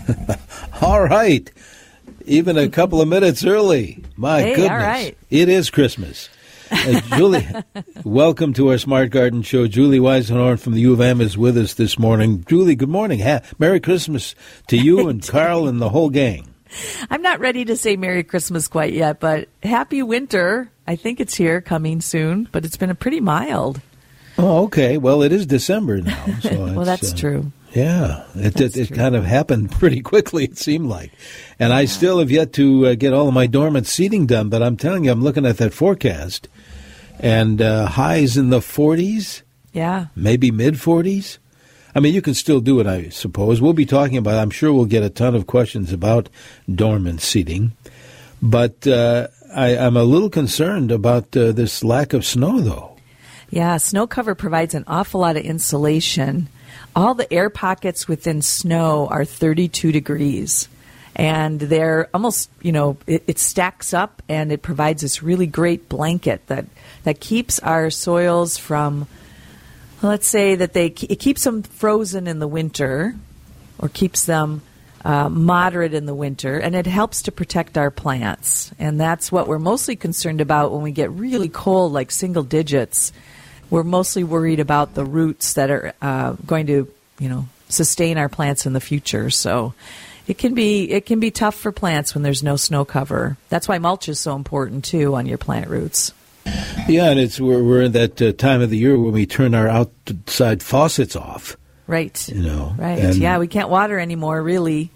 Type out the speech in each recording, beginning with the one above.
All right. Even a couple of minutes early. My goodness. All right. It is Christmas. Julie, welcome to our Smart Garden Show. Julie Weisenhorn from the U of M is with us this morning. Julie, good morning. Merry Christmas to you and Carl and the whole gang. I'm not ready to say Merry Christmas quite yet, but Happy Winter. I think it's here, coming soon, but it's been a pretty mild. Oh, okay. Well, it is December now. So well, that's true. Yeah, it kind of happened pretty quickly, it seemed like. And I still have yet to get all of my dormant seeding done, but I'm telling you, I'm looking at that forecast, and highs in the 40s, maybe mid-40s. I mean, you can still do it, I suppose. We'll be talking about, I'm sure we'll get a ton of questions about dormant seeding, but I'm a little concerned about this lack of snow, though. Yeah, snow cover provides an awful lot of insulation. All the air pockets within snow are 32 degrees, and they're almost, it stacks up, and it provides this really great blanket that keeps our soils from, let's say that it keeps them frozen in the winter, or keeps them moderate in the winter, and it helps to protect our plants. And that's what we're mostly concerned about when we get really cold, like single digits. We're mostly worried about the roots that are going to, sustain our plants in the future. So it can be tough for plants when there's no snow cover. That's why mulch is so important too on your plant roots. Yeah, and we're in that time of the year when we turn our outside faucets off. Right. Right. Yeah, we can't water anymore, really.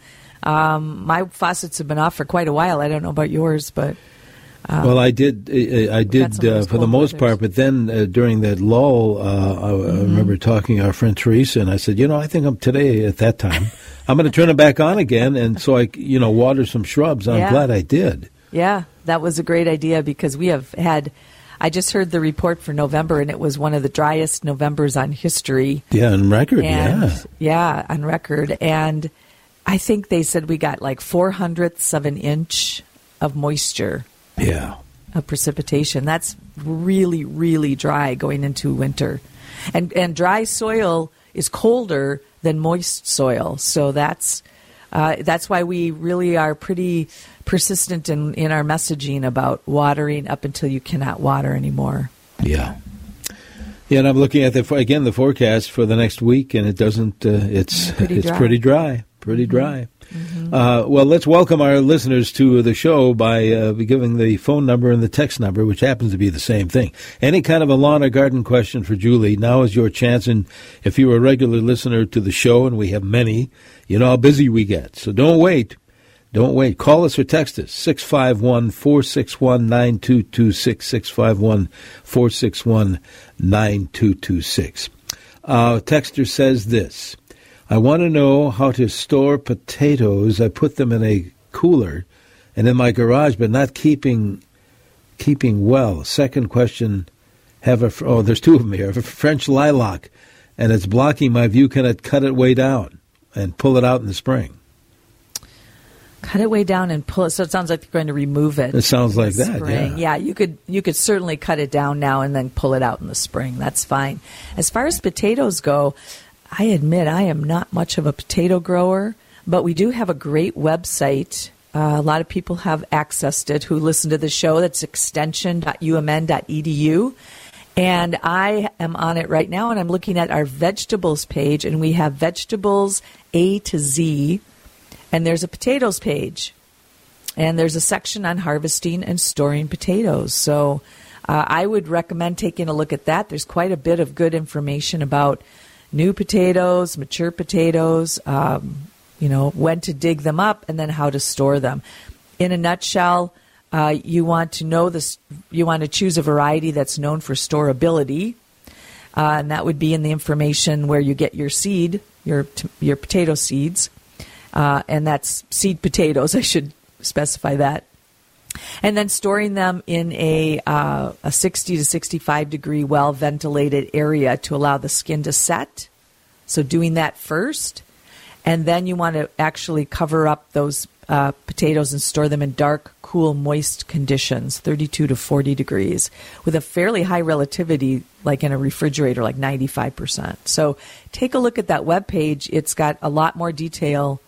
My faucets have been off for quite a while. I don't know about yours, but... well, I did for the most part, but then during that lull, I remember talking to our friend Teresa, and I said, I think I'm going to turn it back on again, and so I, water some shrubs. I'm glad I did. Yeah, that was a great idea because we have had, I just heard the report for November, and it was one of the driest Novembers on history. Yeah, on record, Yeah, on record. And I think they said we got like 0.04 of an inch of moisture. Yeah. Of precipitation. That's really, really dry going into winter. And dry soil is colder than moist soil. So that's why we really are pretty persistent in our messaging about watering up until you cannot water anymore. Yeah. Yeah, and I'm looking at the forecast for the next week, and it doesn't, it's pretty dry. Pretty dry. Mm-hmm. Well, let's welcome our listeners to the show by giving the phone number and the text number, which happens to be the same thing. Any kind of a lawn or garden question for Julie, now is your chance. And if you're a regular listener to the show, and we have many, you know how busy we get. So don't wait. Don't wait. Call us or text us, 651-461-9226, 651-461-9226. Texter says this. I want to know how to store potatoes. I put them in a cooler and in my garage, but not keeping well. Second question, there's two of them here. I have a French lilac, and it's blocking my view. Can I cut it way down and pull it out in the spring? Cut it way down and pull it. So it sounds like you're going to remove it. It sounds like that, spring. Yeah, you could certainly cut it down now and then pull it out in the spring. That's fine. As far as potatoes go, I admit I am not much of a potato grower, but we do have a great website. A lot of people have accessed it who listen to the show. That's extension.umn.edu. And I am on it right now, and I'm looking at our vegetables page, and we have vegetables A to Z, and there's a potatoes page. And there's a section on harvesting and storing potatoes. So I would recommend taking a look at that. There's quite a bit of good information about new potatoes, mature potatoes, when to dig them up, and then how to store them. In a nutshell, you want to know this. You want to choose a variety that's known for storability, and that would be in the information where you get your seed, your potato seeds, and that's seed potatoes. I should specify that. And then storing them in a 60 to 65 degree well-ventilated area to allow the skin to set. So doing that first. And then you want to actually cover up those potatoes and store them in dark, cool, moist conditions, 32 to 40 degrees, with a fairly high relativity, like in a refrigerator, like 95%. So take a look at that webpage. It's got a lot more detail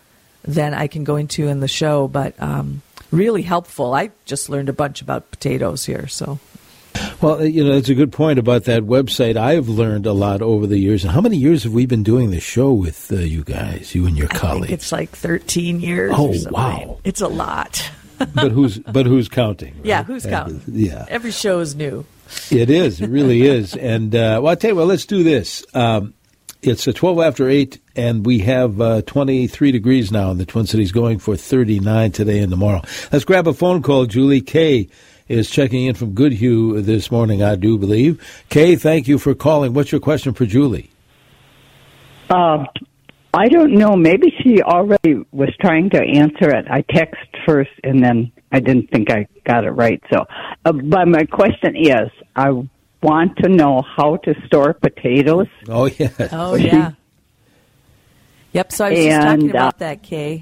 than I can go into in the show, but really helpful. I just learned a bunch about potatoes here, so. Well, it's a good point about that website. I've learned a lot over the years. And how many years have we been doing the show with you guys, you and your colleagues? I think it's like 13 years. Oh, or something. Wow. It's a lot. But who's counting? Right? Yeah, who's counting? Yeah. Every show is new. It is. It really is. And, I'll tell you what, let's do this. It's 12 after 8, and we have 23 degrees now in the Twin Cities, going for 39 today and tomorrow. Let's grab a phone call. Julie Kay is checking in from Goodhue this morning, I do believe. Kay, thank you for calling. What's your question for Julie? I don't know. Maybe she already was trying to answer it. I text first, and then I didn't think I got it right. So, but my question is, I want to know how to store potatoes. Oh, yeah. Oh, yeah. Yep, so I was just talking about that, Kay.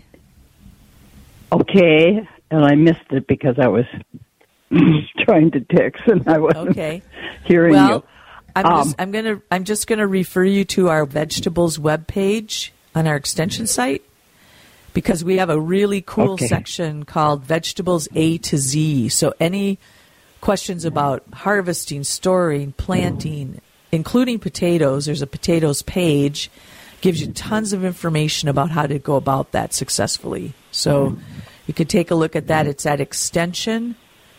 Okay, and I missed it because I was trying to text and I wasn't hearing you. I'm just gonna refer you to our vegetables webpage on our extension site, because we have a really cool section called Vegetables A to Z. So any questions about harvesting, storing, planting, including potatoes, there's a potatoes page, gives you tons of information about how to go about that successfully. So you could take a look at that. It's at extension.umn.edu.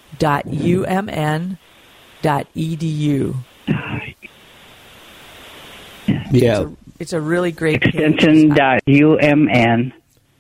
Yeah. It's a really great extension.umn.edu.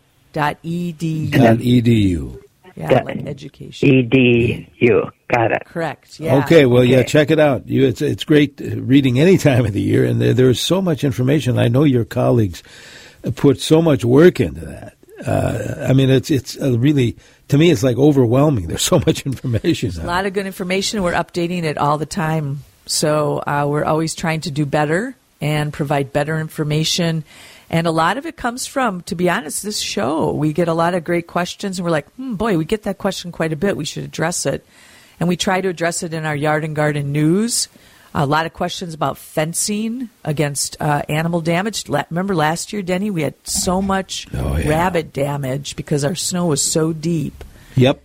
.edu. Yeah, like education. EDU. Got it. Correct. Yeah. Okay. Well, yeah. Check it out. It's great reading any time of the year, and there's so much information. I know your colleagues put so much work into that. I mean, it's really, to me, it's like overwhelming. There's so much information. There's a lot of good information. We're updating it all the time, so we're always trying to do better and provide better information. And a lot of it comes from, to be honest, this show. We get a lot of great questions, and we're like, boy, we get that question quite a bit. We should address it. And we try to address it in our Yard and Garden News. A lot of questions about fencing against animal damage. Remember last year, Denny, we had so much rabbit damage because our snow was so deep. Yep.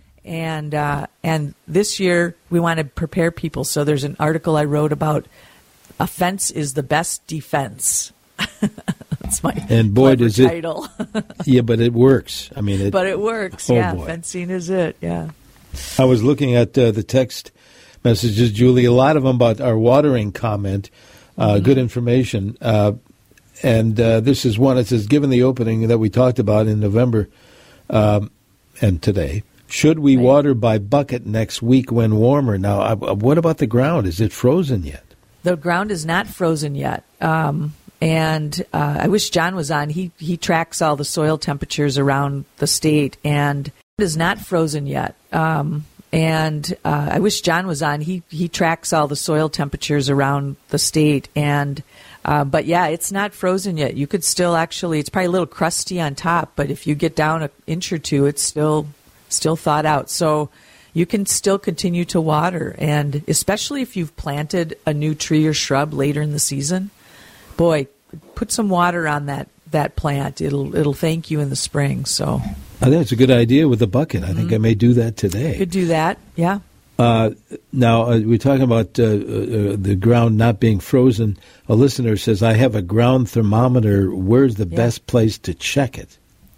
And this year, we want to prepare people. So there's an article I wrote about a fence is the best defense. That's my title. Yeah, but it works. I mean, but it works. Boy. Fencing is it. Yeah. I was looking at the text messages, Julie. A lot of them about our watering comment. Good information. And this is one. It says, given the opening that we talked about in November and today, should we water by bucket next week when warmer? Now, what about the ground? Is it frozen yet? The ground is not frozen yet. And I wish John was on. He tracks all the soil temperatures around the state, and it is not frozen yet. And I wish John was on. He tracks all the soil temperatures around the state, and but yeah, it's not frozen yet. You could still it's probably a little crusty on top, but if you get down an inch or two, it's still thawed out. So you can still continue to water, and especially if you've planted a new tree or shrub later in the season, boy, put some water on that plant. It'll thank you in the spring. So I think it's a good idea with the bucket. I think I may do that today. Could do that, yeah. Now, we're talking about the ground not being frozen. A listener says, I have a ground thermometer. Where's the best place to check it?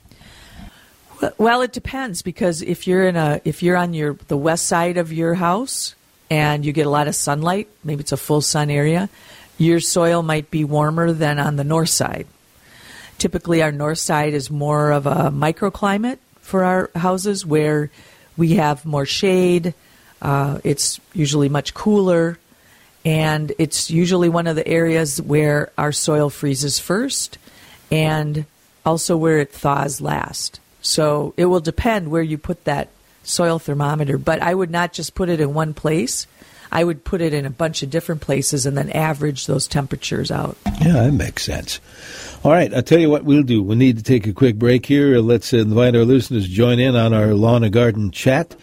Well, it depends, because if you're on the west side of your house and you get a lot of sunlight, maybe it's a full sun area, your soil might be warmer than on the north side. Typically, our north side is more of a microclimate for our houses, where we have more shade. It's usually much cooler, and it's usually one of the areas where our soil freezes first and also where it thaws last. So it will depend where you put that soil thermometer, but I would not just put it in one place. I would put it in a bunch of different places and then average those temperatures out. Yeah, that makes sense. All right, I'll tell you what we'll do. We need to take a quick break here. Let's invite our listeners to join in on our Lawn and Garden chat.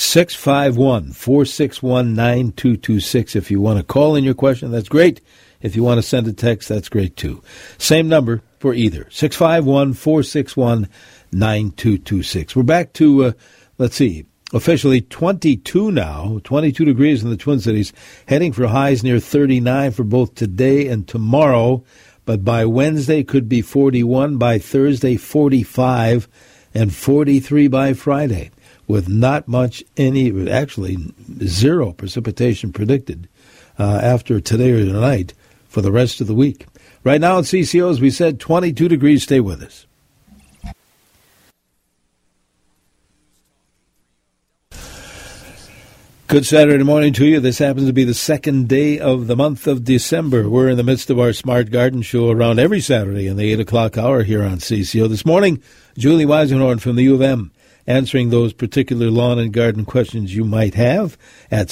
651-461-9226. If you want to call in your question, that's great. If you want to send a text, that's great too. Same number for either. 651-461-9226. 9226. We're back to, let's see, officially 22 now, 22 degrees in the Twin Cities, heading for highs near 39 for both today and tomorrow. But by Wednesday could be 41, by Thursday 45, and 43 by Friday, with not much actually zero precipitation predicted after today or tonight for the rest of the week. Right now at CCO, as we said, 22 degrees. Stay with us. Good Saturday morning to you. This happens to be the second day of the month of December. We're in the midst of our Smart Garden Show around every Saturday in the 8 o'clock hour here on CCO. This morning, Julie Weisenhorn from the U of M answering those particular lawn and garden questions you might have at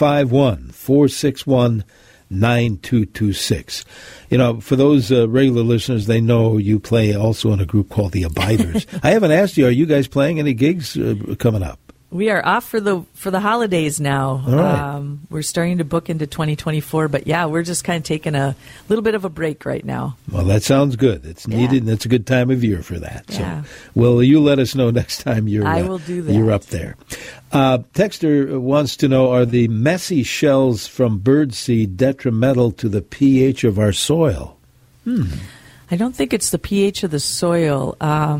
651-461-9226. You know, for those regular listeners, they know you play also in a group called the Abiders. I haven't asked you, are you guys playing any gigs coming up? We are off for the holidays now. Right. We're starting to book into 2024, but yeah, we're just kind of taking a little bit of a break right now. Well, that sounds good. It's needed, and it's a good time of year for that. Yeah. So, well, you let us know next time I will do that. You're up there. Texter wants to know, are the messy shells from birdseed detrimental to the pH of our soil? I don't think it's the pH of the soil.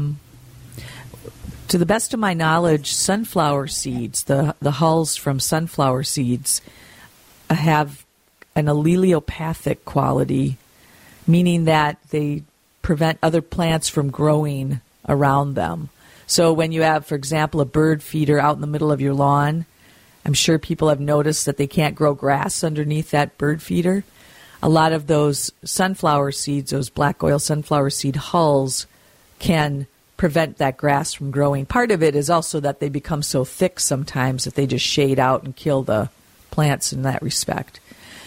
To the best of my knowledge, sunflower seeds, the hulls from sunflower seeds, have an allelopathic quality, meaning that they prevent other plants from growing around them. So when you have, for example, a bird feeder out in the middle of your lawn, I'm sure people have noticed that they can't grow grass underneath that bird feeder. A lot of those sunflower seeds, those black oil sunflower seed hulls, can prevent that grass from growing. Part of it is also that they become so thick sometimes that they just shade out and kill the plants in that respect.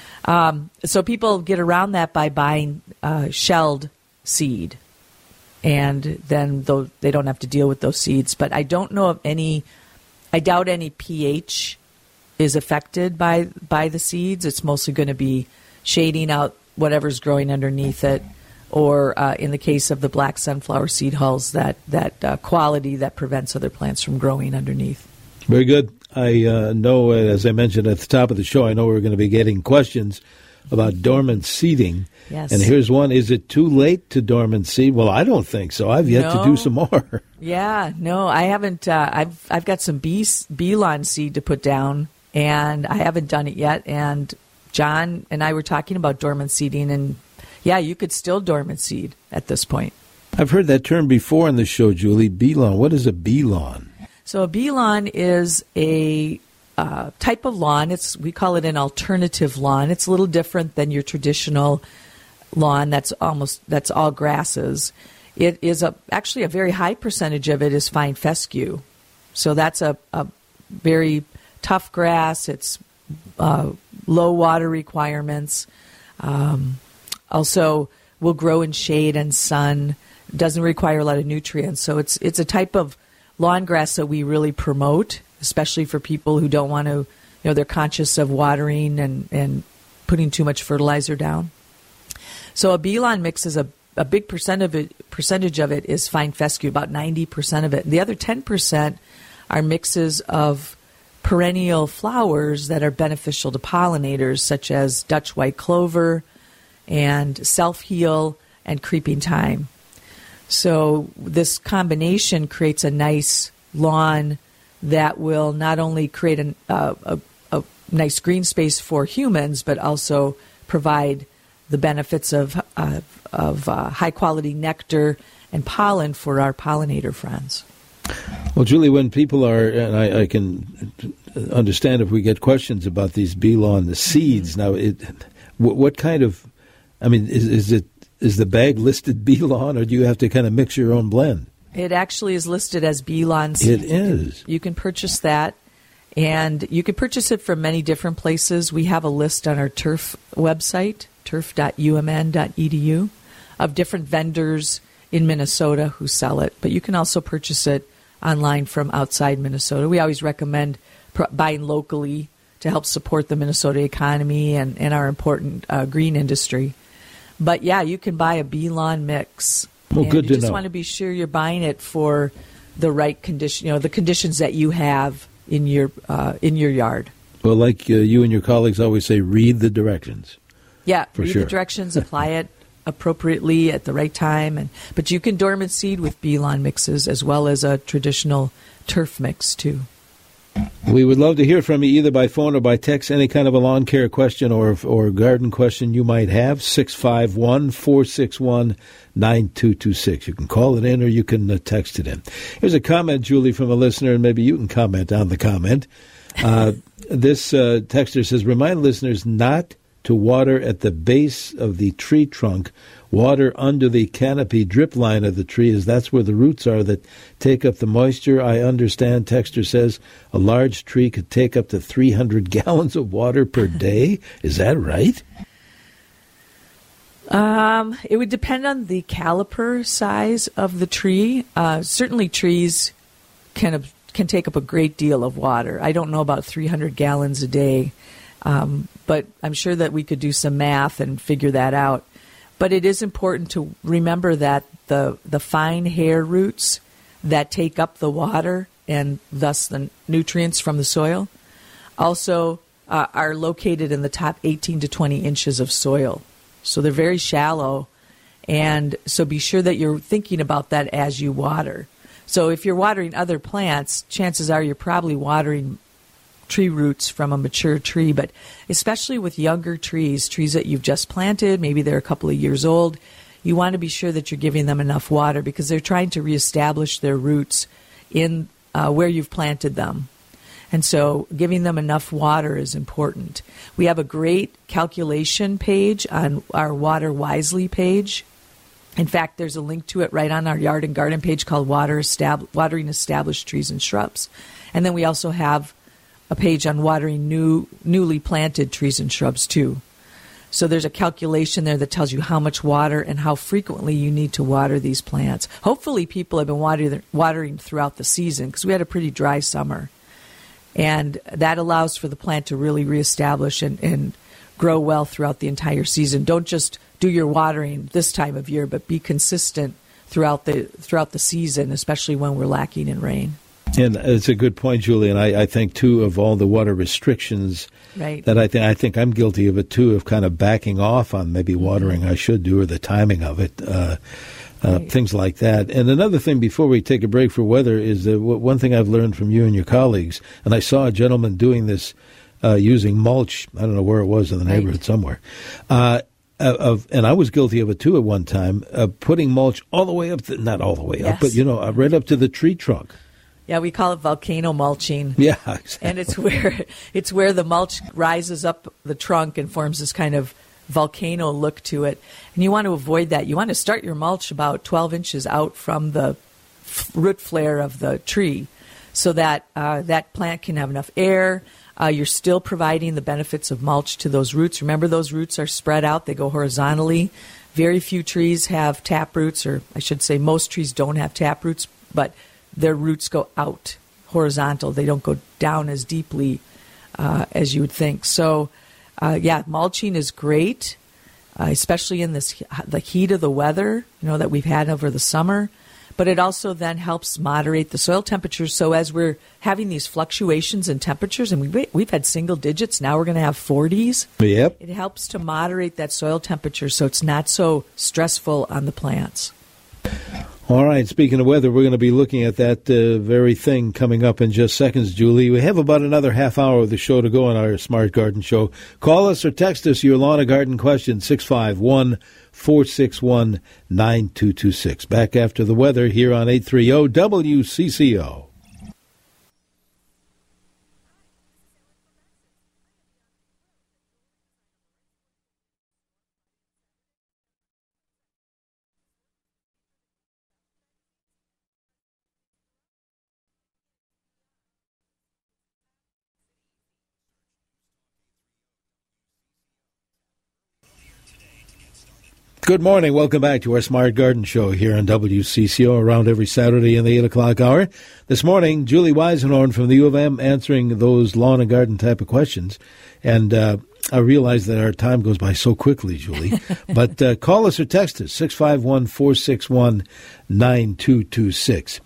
So people get around that by buying shelled seed, and then they don't have to deal with those seeds. But I don't know of any, I doubt any pH is affected by the seeds. It's mostly going to be shading out whatever's growing underneath it, or in the case of the black sunflower seed hulls, that quality that prevents other plants from growing underneath. Very good. I know, as I mentioned at the top of the show, I know we're going to be getting questions about dormant seeding. Yes. And here's one. Is it too late to dormant seed? Well, I don't think so. I've yet to do some more. Yeah, no, I haven't. I've got some bee lawn seed to put down, and I haven't done it yet. And John and I were talking about dormant seeding, and yeah, you could still dormant seed at this point. I've heard that term before in the show, Julie. Bee lawn. What is a bee lawn? So a bee lawn is a type of lawn. We call it an alternative lawn. It's a little different than your traditional lawn. That's all grasses. It is actually a very high percentage of it is fine fescue. So that's a very tough grass. It's low water requirements. Also will grow in shade and sun. Doesn't require a lot of nutrients. So it's a type of lawn grass that we really promote, especially for people who don't want to, they're conscious of watering and putting too much fertilizer down. So a bee lawn mix is a big percentage of it is fine fescue, about 90% of it. The other 10% are mixes of perennial flowers that are beneficial to pollinators, such as Dutch white clover and self-heal and creeping thyme. So this combination creates a nice lawn that will not only create a nice green space for humans, but also provide the benefits of high-quality nectar and pollen for our pollinator friends. Well, Julie, when people are, and I can understand if we get questions about these bee lawn, the seeds. Now, what kind of, is the bag listed bee lawn, or do you have to kind of mix your own blend? It actually is listed as bee lawn seed. It is. You can purchase that, and you can purchase it from many different places. We have a list on our turf website, turf.umn.edu, of different vendors in Minnesota who sell it. But you can also purchase it online from outside Minnesota. We always recommend buying locally to help support the Minnesota economy and our important green industry. But yeah, you can buy a bee lawn mix Well, and good to you just know. want to be sure you're buying it for the right condition, the conditions that you have in your yard. Well, like you and your colleagues always say, read the directions. Yeah, for read sure. the directions, apply it appropriately at the right time, but you can dormant seed with bee lawn mixes as well as a traditional turf mix too. We would love to hear from you either by phone or by text, any kind of a lawn care question or garden question you might have, 651-461-9226. You can call it in or you can text it in. Here's a comment, Julie, from a listener, and maybe you can comment on the comment. This texter says, remind listeners not to water at the base of the tree trunk. Water under the canopy drip line of the tree, as that's where the roots are that take up the moisture. I understand, texter says, a large tree could take up to 300 gallons of water per day. Is that right? It would depend on the caliper size of the tree. Certainly trees can take up a great deal of water. I don't know about 300 gallons a day, but I'm sure that we could do some math and figure that out. But it is important to remember that the fine hair roots that take up the water and thus the nutrients from the soil also are located in the top 18 to 20 inches of soil. So they're very shallow, and so be sure that you're thinking about that as you water. So if you're watering other plants, chances are you're probably watering tree roots from a mature tree, but especially with younger trees that you've just planted, maybe they're a couple of years old, you want to be sure that you're giving them enough water because they're trying to reestablish their roots in where you've planted them. And so giving them enough water is important. We have a great calculation page on our Water Wisely page. In fact, there's a link to it right on our Yard and Garden page called Watering Established Trees and Shrubs. And then we also have a page on watering newly planted trees and shrubs too. So there's a calculation there that tells you how much water and how frequently you need to water these plants. Hopefully people have been watering throughout the season because we had a pretty dry summer. And that allows for the plant to really reestablish and grow well throughout the entire season. Don't just do your watering this time of year, but be consistent throughout the season, especially when we're lacking in rain. And it's a good point, Julie, and I think, too, of all the water restrictions, right, that I think I'm guilty of it, too, of kind of backing off on maybe watering I should do or the timing of it, right, things like that. And another thing before we take a break for weather is that one thing I've learned from you and your colleagues, and I saw a gentleman doing this using mulch, I don't know where it was in the neighborhood somewhere, and I was guilty of it, too, at one time, putting mulch all the way up, not all the way up, but, right up to the tree trunk. Yeah, we call it volcano mulching. Yeah, exactly. And it's where the mulch rises up the trunk and forms this kind of volcano look to it. And you want to avoid that. You want to start your mulch about 12 inches out from the root flare of the tree so that that plant can have enough air. You're still providing the benefits of mulch to those roots. Remember, those roots are spread out. They go horizontally. Very few trees have tap roots, or I should say most trees don't have tap roots, but their roots go out horizontal. They don't go down as deeply as you would think. So, mulching is great, especially in the heat of the weather, that we've had over the summer. But it also then helps moderate the soil temperatures. So as we're having these fluctuations in temperatures, and we've had single digits, now we're going to have 40s. Yep. It helps to moderate that soil temperature so it's not so stressful on the plants. All right, speaking of weather, we're going to be looking at that very thing coming up in just seconds, Julie. We have about another half hour of the show to go on our Smart Garden Show. Call us or text us your lawn or garden question, 651-461-9226. Back after the weather here on 830 WCCO. Good morning. Welcome back to our Smart Garden Show here on WCCO, around every Saturday in the 8 o'clock hour. This morning, Julie Weisenhorn from the U of M answering those lawn and garden type of questions. And I realize that our time goes by so quickly, Julie. But call us or text us, 651-461-9226.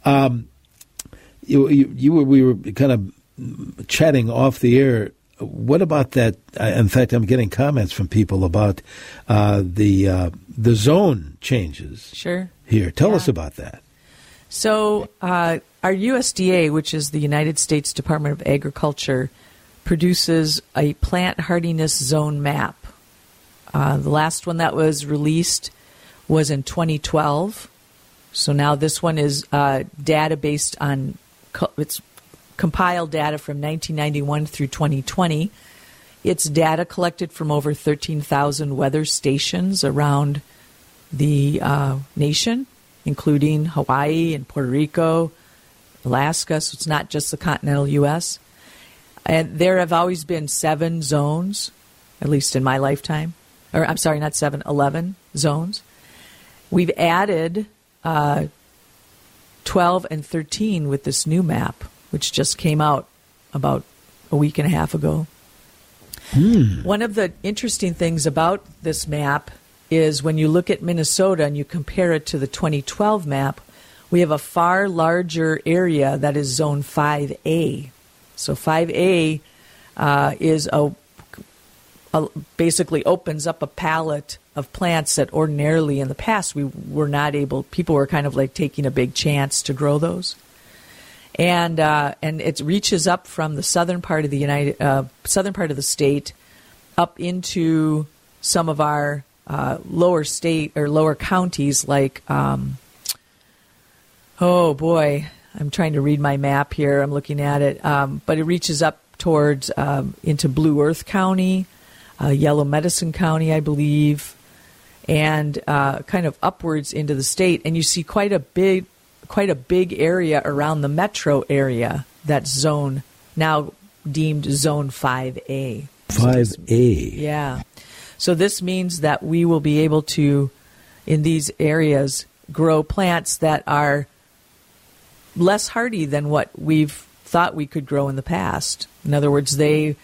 We were kind of chatting off the air. What about that? In fact, I'm getting comments from people about the zone changes. Sure. Here, tell us about that. So, our USDA, which is the United States Department of Agriculture, produces a plant hardiness zone map. The last one that was released was in 2012. So now this one is data based on it's compiled data from 1991 through 2020. It's data collected from over 13,000 weather stations around the nation, including Hawaii and Puerto Rico, Alaska, so it's not just the continental U.S. And there have always been 7 zones, at least in my lifetime. Or I'm sorry, not 7, 11 zones. We've added 12 and 13 with this new map, which just came out about a week and a half ago. One of the interesting things about this map is when you look at Minnesota and you compare it to the 2012 map, we have a far larger area that is Zone 5A. So 5A is basically opens up a palette of plants that ordinarily in the past we were not able, people were kind of like taking a big chance to grow those. And it reaches up from the southern part of the southern part of the state up into some of our lower state or lower counties, like oh boy, I'm trying to read my map here. I'm looking at it, but it reaches up towards into Blue Earth County, Yellow Medicine County, I believe, and kind of upwards into the state, and you see quite a big area around the metro area that's zone, now deemed Zone 5A. 5A. Yeah. So this means that we will be able to, in these areas, grow plants that are less hardy than what we've thought we could grow in the past. In other words, they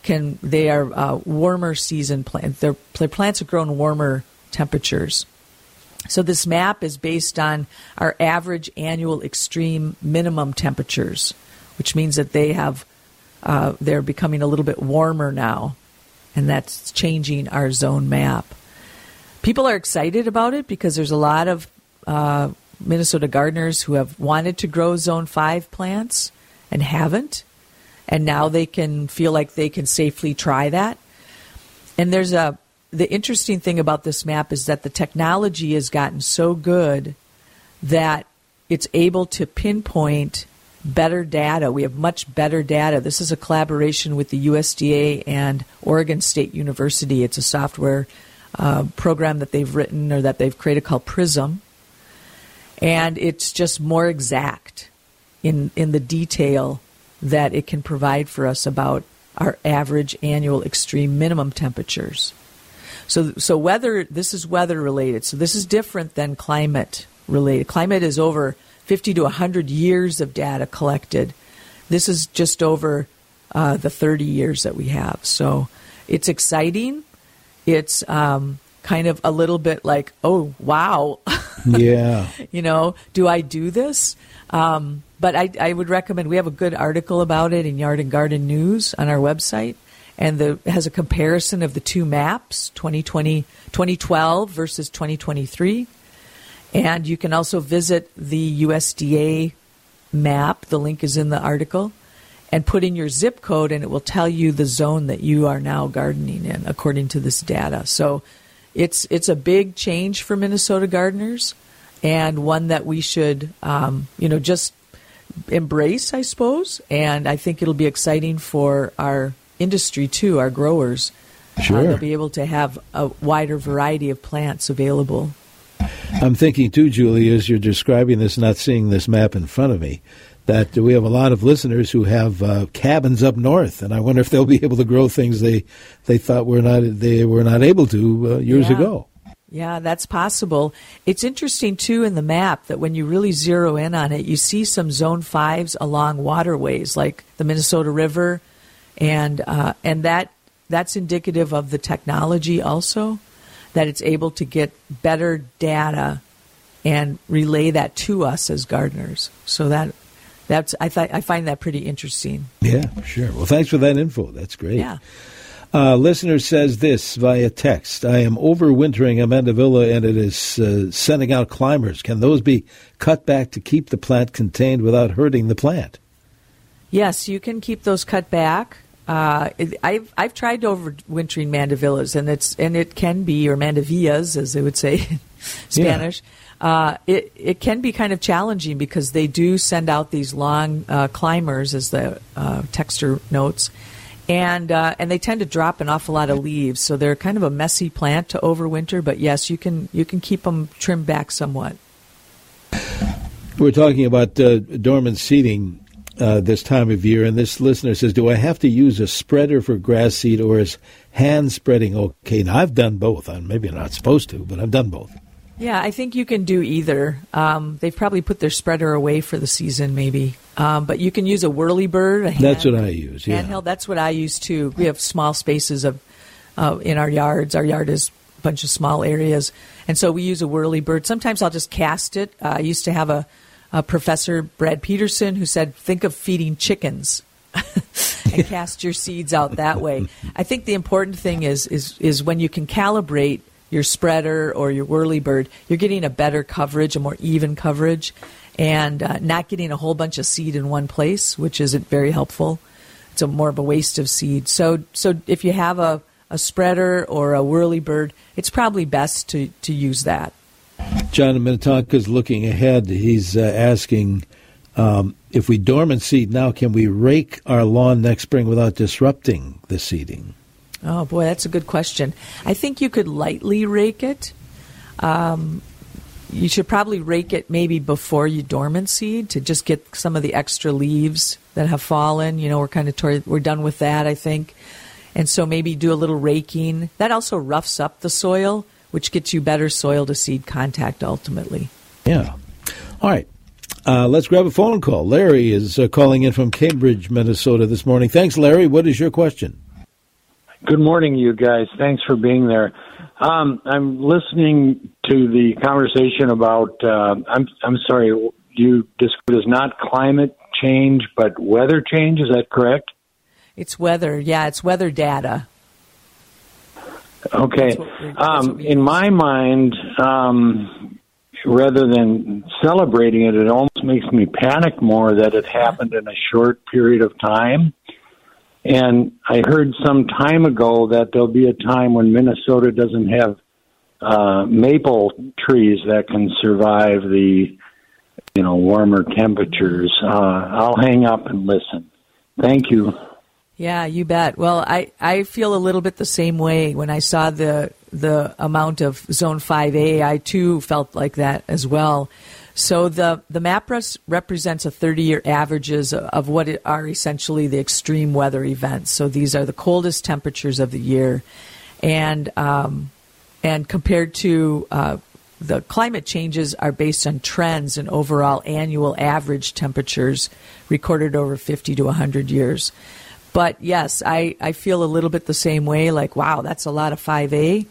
are warmer season plants. Their plants are grown in warmer temperatures. So this map is based on our average annual extreme minimum temperatures, which means that they're becoming a little bit warmer now, and that's changing our zone map. People are excited about it because there's a lot of Minnesota gardeners who have wanted to grow Zone 5 plants and haven't, and now they can feel like they can safely try that. And the interesting thing about this map is that the technology has gotten so good that it's able to pinpoint better data. We have much better data. This is a collaboration with the USDA and Oregon State University. It's a software program that they've written or that they've created called PRISM. And it's just more exact in the detail that it can provide for us about our average annual extreme minimum temperatures. So weather, this is weather related. So this is different than climate related. Climate is over 50 to 100 years of data collected. This is just over the 30 years that we have. So it's exciting. It's kind of a little bit like, oh, wow. Yeah. Do I do this? But I would recommend, we have a good article about it in Yard and Garden News on our website. And has a comparison of the two maps, 2012 versus 2023. And you can also visit the USDA map. The link is in the article. And put in your zip code, and it will tell you the zone that you are now gardening in, according to this data. So it's a big change for Minnesota gardeners, and one that we should, just embrace, I suppose. And I think it'll be exciting for our industry too, our growers. Sure. They'll be able to have a wider variety of plants available. I'm thinking too, Julie, as you're describing this, not seeing this map in front of me, that we have a lot of listeners who have cabins up north, and I wonder if they'll be able to grow things they thought they were not able to years ago. Yeah, that's possible. It's interesting, too, in the map that when you really zero in on it, you see some Zone 5s along waterways like the Minnesota River, and that's indicative of the technology also, that it's able to get better data and relay that to us as gardeners. So I find that pretty interesting. Yeah, sure. Well, thanks for that info. That's great. Yeah. Listener says this via text. I am overwintering a mandevilla and it is sending out climbers. Can those be cut back to keep the plant contained without hurting the plant? Yes, you can keep those cut back. I've tried overwintering mandevillas, and it can be, or mandevillas as they would say in Spanish. Yeah. It can be kind of challenging because they do send out these long climbers, as the texter notes, and they tend to drop an awful lot of leaves, so they're kind of a messy plant to overwinter. But yes, you can keep them trimmed back somewhat. We're talking about dormant seeding this time of year, and this listener says, do I have to use a spreader for grass seed, or is hand spreading okay? Now, I've done both. I'm maybe not supposed to, but I've done both. Yeah, I think you can do either. They've probably put their spreader away for the season, maybe. But you can use a whirlybird. That's what I use, yeah. Handheld, that's what I use, too. We have small spaces in our yards. Our yard is a bunch of small areas, and so we use a whirlybird. Sometimes I'll just cast it. I used to have a Professor Brad Peterson who said, think of feeding chickens and cast your seeds out that way. I think the important thing is when you can calibrate your spreader or your whirlybird, you're getting a better coverage, a more even coverage, and not getting a whole bunch of seed in one place, which isn't very helpful. It's more of a waste of seed. So if you have a spreader or a whirlybird, it's probably best to use that. John in Minnetonka is looking ahead. He's asking, if we dormant seed now, can we rake our lawn next spring without disrupting the seeding? Oh, boy, that's a good question. I think you could lightly rake it. You should probably rake it maybe before you dormant seed to just get some of the extra leaves that have fallen. You know, we're done with that, I think. And so maybe do a little raking. That also roughs up the soil, which gets you better soil to seed contact ultimately. Yeah. All right. Let's grab a phone call. Larry is calling in from Cambridge, Minnesota this morning. Thanks, Larry. What is your question? Good morning, you guys. Thanks for being there. I'm listening to the conversation about, I'm sorry, you described it as not climate change, but weather change. Is that correct? It's weather. Yeah, it's weather data. Okay. In my mind, rather than celebrating it, it almost makes me panic more that it happened in a short period of time. And I heard some time ago that there'll be a time when Minnesota doesn't have maple trees that can survive the, warmer temperatures. I'll hang up and listen. Thank you. Yeah, you bet. Well, I feel a little bit the same way. When I saw the amount of Zone 5A, I too felt like that as well. So the map represents a 30-year averages of what are essentially the extreme weather events. So these are the coldest temperatures of the year, and compared to the climate changes are based on trends and overall annual average temperatures recorded over 50 to 100 years. But yes, I feel a little bit the same way, like, wow, that's a lot of 5A.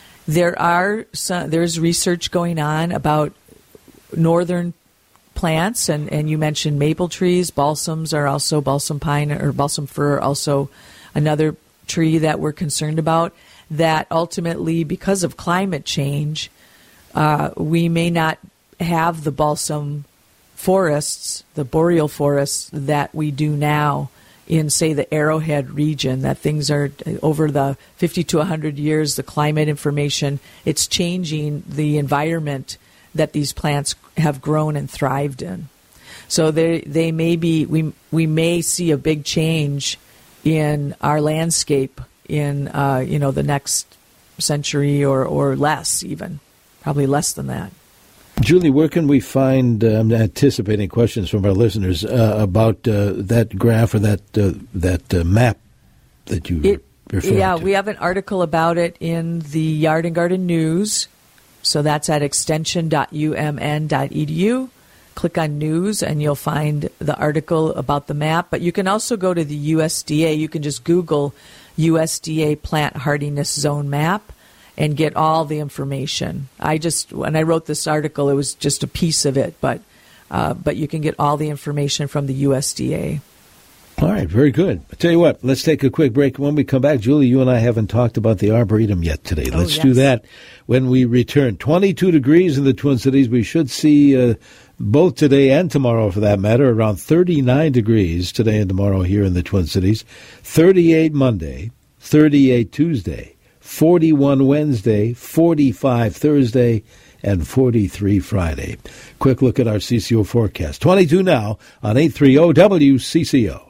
There's research going on about northern plants, and you mentioned maple trees. Balsams are also, balsam pine or balsam fir are also another tree that we're concerned about, that ultimately, because of climate change, we may not have the balsam forests, the boreal forests that we do now in, say, the Arrowhead region, that things are, over the 50 to 100 years, the climate information, it's changing the environment that these plants have grown and thrived in. So they may be, we may see a big change in our landscape in, the next century or less even, probably less than that. Julie, where can we find, I'm anticipating questions from our listeners about that graph or that map that you referred to? Yeah, we have an article about it in the Yard and Garden News, So that's at extension.umn.edu. Click on news and you'll find the article about the map. But you can also go to the USDA. You can just Google USDA Plant Hardiness Zone Map and get all the information. When I wrote this article, it was just a piece of it, but you can get all the information from the USDA. All right, very good. I tell you what, let's take a quick break. When we come back, Julie, you and I haven't talked about the Arboretum yet today. Let's do that when we return. 22 degrees in the Twin Cities. We should see both today and tomorrow, for that matter, around 39 degrees today and tomorrow here in the Twin Cities. 38 Monday, 38 Tuesday, 41 Wednesday, 45 Thursday, and 43 Friday. Quick look at our CCO forecast. 22 now on 830 WCCO.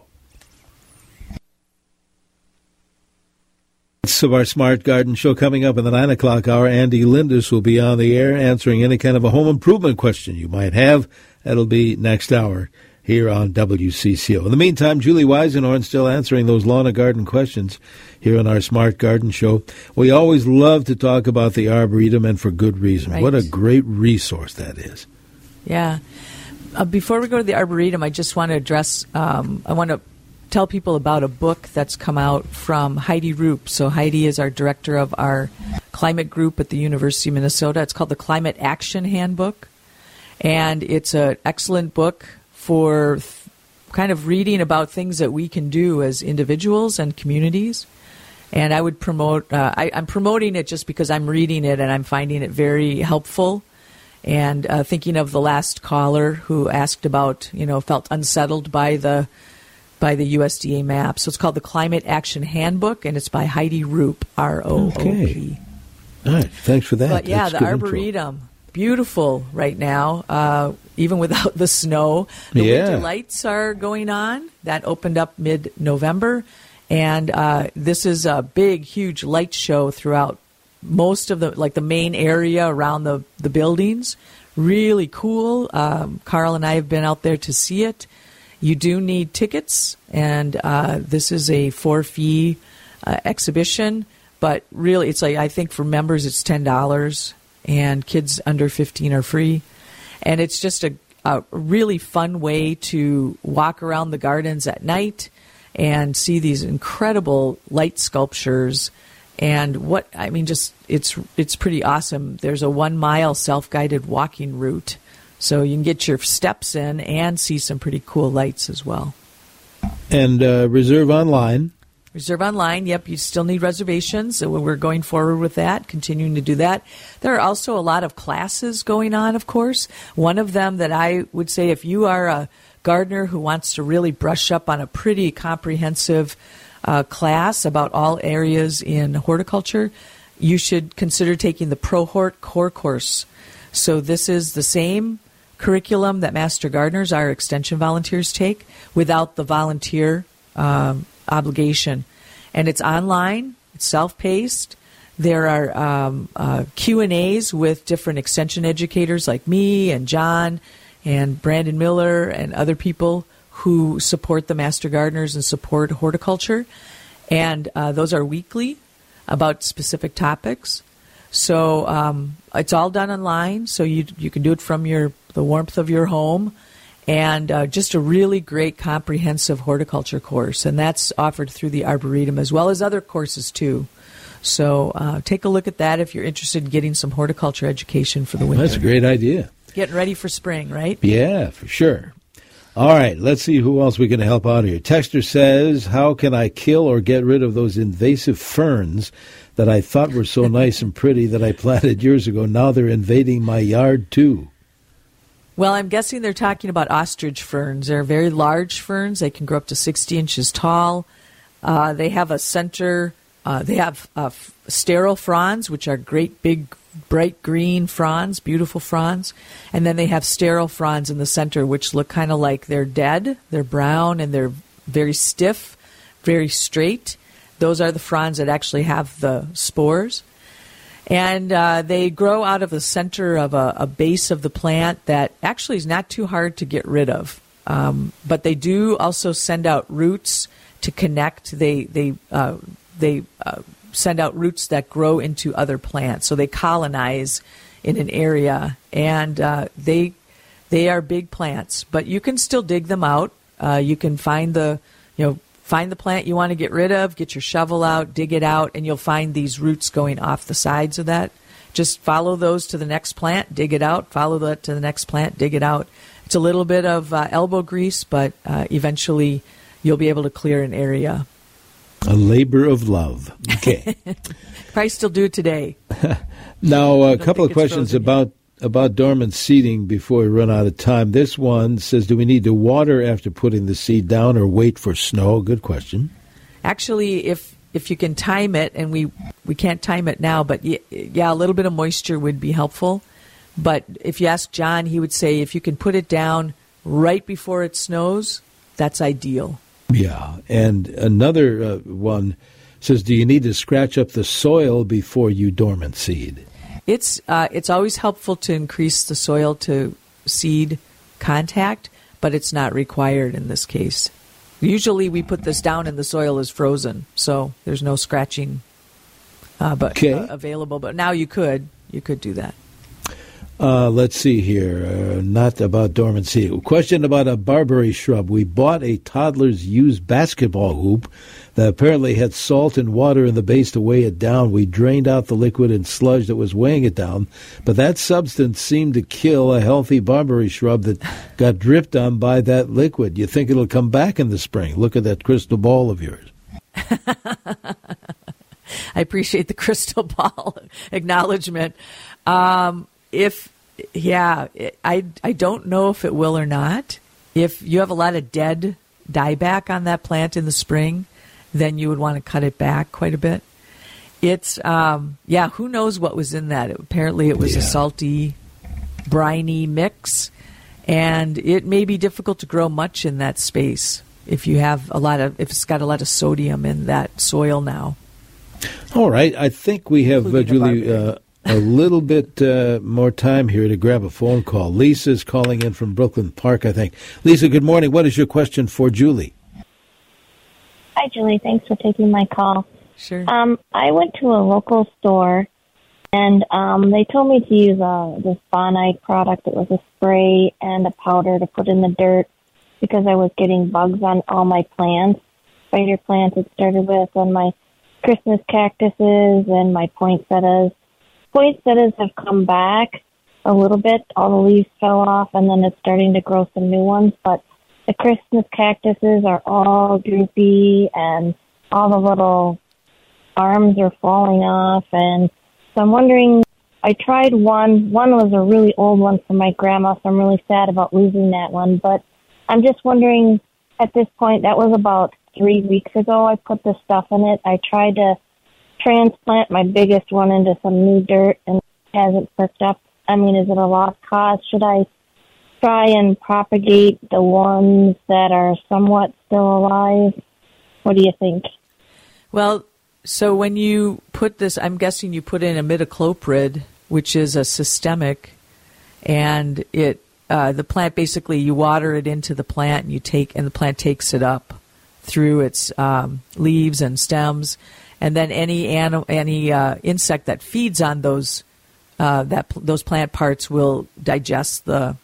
Of our Smart Garden show coming up in the 9 o'clock hour. Andy Lindus will be on the air answering any kind of a home improvement question you might have. That'll be next hour here on WCCO. In the meantime, Julie Weisenhorn still answering those lawn and garden questions here on our Smart Garden show. We always love to talk about the Arboretum, and for good reason. Right. What a great resource that is. Yeah. Before we go to the Arboretum, I just want to address, I want to tell people about a book that's come out from Heidi Roop. So Heidi is our director of our climate group at the University of Minnesota. It's called the Climate Action Handbook. And it's an excellent book for kind of reading about things that we can do as individuals and communities. And I would promote, I'm promoting it just because I'm reading it and I'm finding it very helpful. And thinking of the last caller who asked about, felt unsettled by the USDA map. So it's called the Climate Action Handbook, and it's by Heidi Roop, R-O-O-P. Okay. All right, thanks for that. But yeah, the Arboretum, beautiful right now, even without the snow. The winter lights are going on. That opened up mid-November, and this is a big, huge light show throughout most of the main area around the buildings. Really cool. Carl and I have been out there to see it. You do need tickets, and this is a for-fee exhibition. But really, it's I think for members it's $10, and kids under 15 are free. And it's just a really fun way to walk around the gardens at night and see these incredible light sculptures. And it's pretty awesome. There's a 1-mile self-guided walking route. So you can get your steps in and see some pretty cool lights as well. And reserve online. Reserve online, yep. You still need reservations. So we're going forward with that, continuing to do that. There are also a lot of classes going on, of course. One of them that I would say if you are a gardener who wants to really brush up on a pretty comprehensive class about all areas in horticulture, you should consider taking the ProHort Core Course. So this is the same curriculum that Master Gardeners, our extension volunteers, take without the volunteer obligation. And it's online, it's self-paced. There are Q&As with different extension educators like me and John and Brandon Miller and other people who support the Master Gardeners and support horticulture. And those are weekly about specific topics. So it's all done online, so you can do it from the warmth of your home, and just a really great comprehensive horticulture course. And that's offered through the Arboretum as well as other courses too. So take a look at that if you're interested in getting some horticulture education for the winter. That's a great idea. Getting ready for spring, right? Yeah, for sure. All right, let's see who else we can help out here. Texter says, how can I kill or get rid of those invasive ferns that I thought were so nice and pretty that I planted years ago? Now they're invading my yard, too. Well, I'm guessing they're talking about ostrich ferns. They're very large ferns. They can grow up to 60 inches tall. They have a center. They have sterile fronds, which are great big bright green fronds, beautiful fronds. And then they have sterile fronds in the center, which look kind of like they're dead. They're brown and they're very stiff, very straight. Those are the fronds that actually have the spores. And they grow out of the center of a base of the plant that actually is not too hard to get rid of. But they do also send out roots to connect. They send out roots that grow into other plants. So they colonize in an area, and they are big plants, but you can still dig them out. You can find the plant you want to get rid of, get your shovel out, dig it out, and you'll find these roots going off the sides of that. Just follow those to the next plant, dig it out, follow that to the next plant, dig it out. It's a little bit of elbow grease, but eventually you'll be able to clear an area. A labor of love. Okay. Probably still do it today. Now, a couple of questions about dormant seeding before we run out of time. This one says, do we need to water after putting the seed down or wait for snow? Good question. Actually, if you can time it, and we can't time it now, but yeah, a little bit of moisture would be helpful. But if you ask John, he would say if you can put it down right before it snows, that's ideal. Yeah, and another one says, do you need to scratch up the soil before you dormant seed? It's always helpful to increase the soil to seed contact, but it's not required in this case. Usually we put this down and the soil is frozen, so there's no scratching available. But now you could do that. Let's see here. Not about dormant seed. Question about a barberry shrub. We bought a toddler's used basketball hoop that apparently had salt and water in the base to weigh it down. We drained out the liquid and sludge that was weighing it down, but that substance seemed to kill a healthy barberry shrub that got dripped on by that liquid. You think it'll come back in the spring? Look at that crystal ball of yours. I appreciate the crystal ball acknowledgement. I don't know if it will or not. If you have a lot of dead dieback on that plant in the spring, then you would want to cut it back quite a bit. It's, who knows what was in that? Apparently it was a salty, briny mix, and it may be difficult to grow much in that space if it's got a lot of sodium in that soil now. All right. I think we have, Julie, a little bit more time here to grab a phone call. Lisa's calling in from Brooklyn Park, I think. Lisa, good morning. What is your question for Julie? Hi, Julie. Thanks for taking my call. Sure. I went to a local store, and they told me to use this Bonite product. It was a spray and a powder to put in the dirt because I was getting bugs on all my plants, spider plants it started with, and my Christmas cactuses and my poinsettias. Poinsettias have come back a little bit. All the leaves fell off, and then it's starting to grow some new ones. But the Christmas cactuses are all droopy, and all the little arms are falling off. And so I'm wondering, I tried one. One was a really old one from my grandma, so I'm really sad about losing that one. But I'm just wondering, at this point, that was about 3 weeks ago I put the stuff in it. I tried to transplant my biggest one into some new dirt, and it hasn't perked up. I mean, is it a lost cause? Should I try and propagate the ones that are somewhat still alive? What do you think? Well, so when you put this, I'm guessing you put in imidacloprid, which is a systemic, and it the plant, basically you water it into the plant, and the plant takes it up through its leaves and stems. And then any insect that feeds on those plant parts will digest the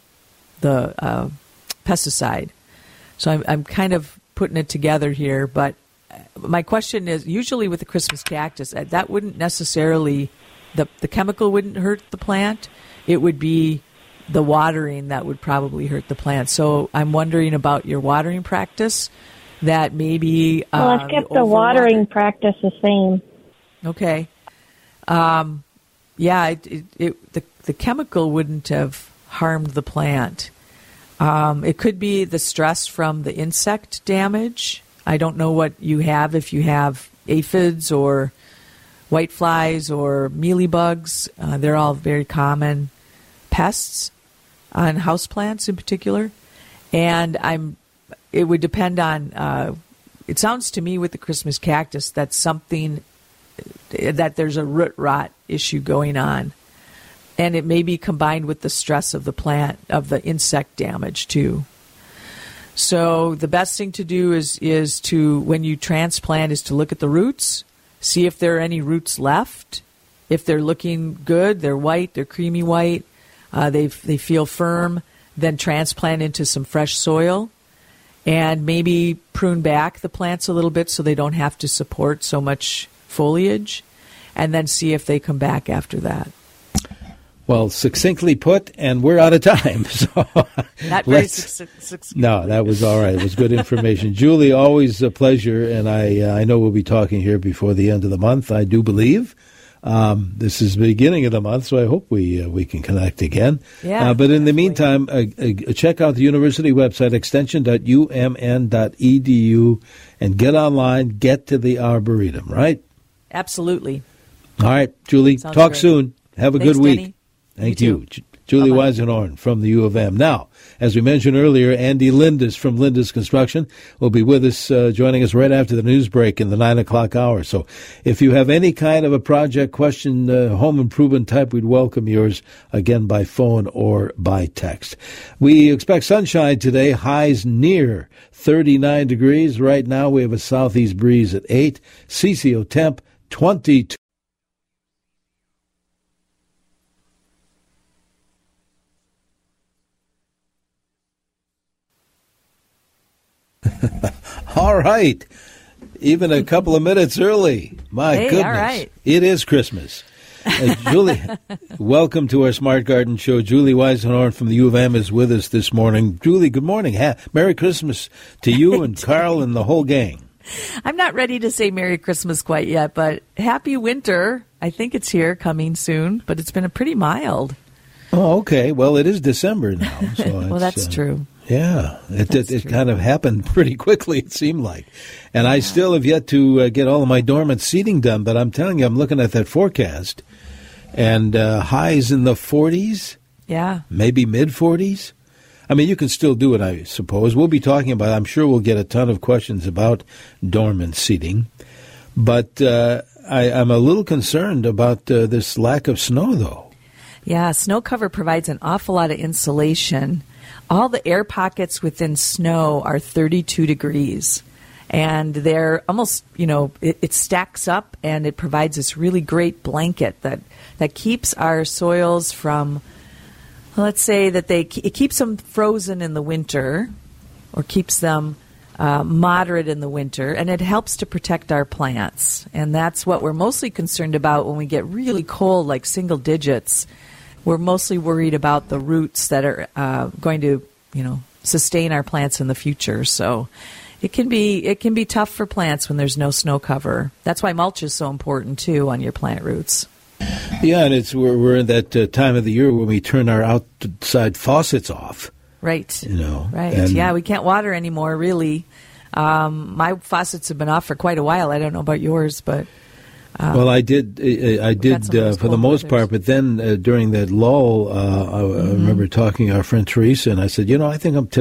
pesticide. So I'm kind of putting it together here. But my question is, usually with the Christmas cactus, that wouldn't necessarily, the chemical wouldn't hurt the plant. It would be the watering that would probably hurt the plant. So I'm wondering about your watering practice. That maybe I've kept the watering practice the same. Okay. The chemical wouldn't have harmed the plant. It could be the stress from the insect damage. I don't know what you have, if you have aphids or whiteflies or mealybugs. They're all very common pests on houseplants in particular. And it would depend on, it sounds to me with the Christmas cactus that there's a root rot issue going on. And it may be combined with the stress of the plant, of the insect damage too. So the best thing to do is to, when you transplant, is to look at the roots, see if there are any roots left, If they're looking good, they're white, they're creamy white, they feel firm, then transplant into some fresh soil and maybe prune back the plants a little bit so they don't have to support so much foliage, and then see if they come back after that. Well, succinctly put, and we're out of time. So Not very succinct. No, that was all right. It was good information. Julie, always a pleasure, and I know we'll be talking here before the end of the month, I do believe. This is the beginning of the month, so I hope we can connect again. Yeah, but in the meantime, check out the university website, extension.umn.edu, and get online, get to the Arboretum, right? Absolutely. All right, Julie, Sounds talk great. soon. Have a Thanks, good week. Denny. Thank You you. Julie Bye-bye. Weisenhorn from the U of M. Now, as we mentioned earlier, Andy Lindis from Lindis Construction will be with us, joining us right after the news break in the 9 o'clock hour. So if you have any kind of a project question, home improvement type, we'd welcome yours, again, by phone or by text. We expect sunshine today, highs near 39 degrees. Right now we have a southeast breeze at 8, CCO temp 22. All right. Even a couple of minutes early. My goodness. All right. It is Christmas. Julie, welcome to our Smart Garden Show. Julie Weisenhorn from the U of M is with us this morning. Julie, good morning. Merry Christmas to you and Carl and the whole gang. I'm not ready to say Merry Christmas quite yet, but Happy Winter. I think it's here, coming soon, but it's been a pretty mild. Oh, okay. Well, it is December now. So Well, that's true. Yeah, it kind of happened pretty quickly, it seemed like. And I still have yet to get all of my dormant seeding done, but I'm telling you, I'm looking at that forecast, and highs in the 40s, Yeah. maybe mid-40s. I mean, you can still do it, I suppose. We'll be talking about, I'm sure we'll get a ton of questions about dormant seeding. But I'm a little concerned about this lack of snow, though. Yeah, snow cover provides an awful lot of insulation. All the air pockets within snow are 32 degrees. And they're almost, it stacks up, and it provides this really great blanket that keeps our soils from, let's say that it keeps them frozen in the winter, or keeps them moderate in the winter, and it helps to protect our plants. And that's what we're mostly concerned about when we get really cold, like single digits. We're mostly worried about the roots that are going to, sustain our plants in the future. So it can be tough for plants when there's no snow cover. That's why mulch is so important too on your plant roots. Yeah, and we're in that time of the year when we turn our outside faucets off. Right. Right. And yeah, we can't water anymore, really. My faucets have been off for quite a while. I don't know about yours, but... well, I did for the most part, but then during that lull, I remember talking to our friend Teresa, and I said, I think I'm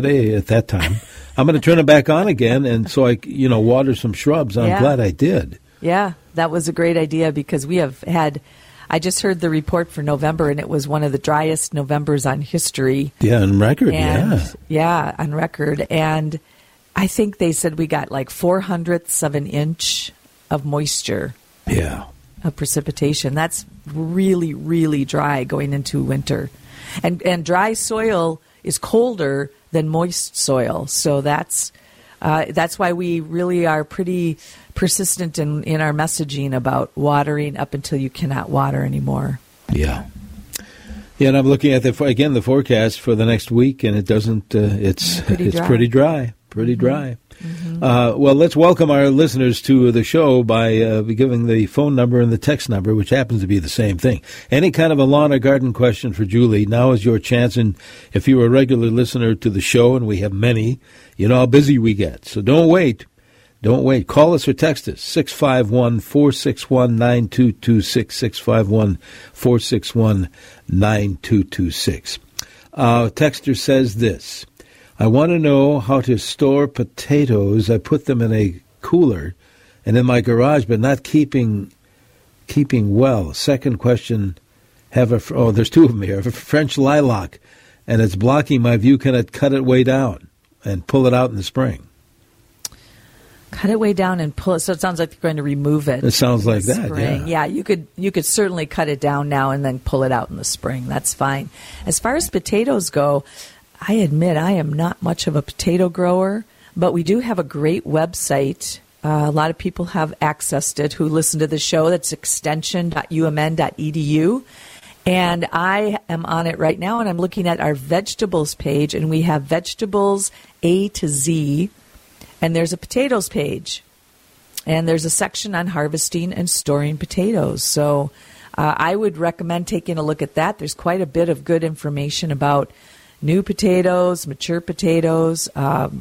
going to turn it back on again, and so I, water some shrubs. I'm glad I did. Yeah, that was a great idea because we have had, I just heard the report for November, and it was one of the driest Novembers on history. Yeah, on record, Yeah, on record. And I think they said we got like 0.04 of an inch of moisture. Yeah. Of precipitation. That's really, really dry going into winter. And dry soil is colder than moist soil. So that's why we really are pretty persistent in our messaging about watering up until you cannot water anymore. Yeah. Yeah, and I'm looking at the forecast for the next week, and it doesn't, it's pretty dry. Pretty dry. Mm-hmm. Well, let's welcome our listeners to the show by giving the phone number and the text number, which happens to be the same thing. Any kind of a lawn or garden question for Julie, now is your chance. And if you're a regular listener to the show, and we have many, you know how busy we get. So don't wait. Don't wait. Call us or text us, 651-461-9226, 651-461-9226. Texter says this. I want to know how to store potatoes. I put them in a cooler and in my garage, but not keeping well. Second question, there's two of them here. Have a French lilac, and it's blocking my view. Can it cut it way down and pull it out in the spring? Cut it way down and pull it. So it sounds like you're going to remove it. It sounds like that, spring. Yeah, you could certainly cut it down now and then pull it out in the spring. That's fine. As far as potatoes go, I admit I am not much of a potato grower, but we do have a great website. A lot of people have accessed it who listen to the show. That's extension.umn.edu. And I am on it right now, and I'm looking at our vegetables page, and we have vegetables A to Z. And there's a potatoes page, and there's a section on harvesting and storing potatoes. So I would recommend taking a look at that. There's quite a bit of good information about new potatoes, mature potatoes,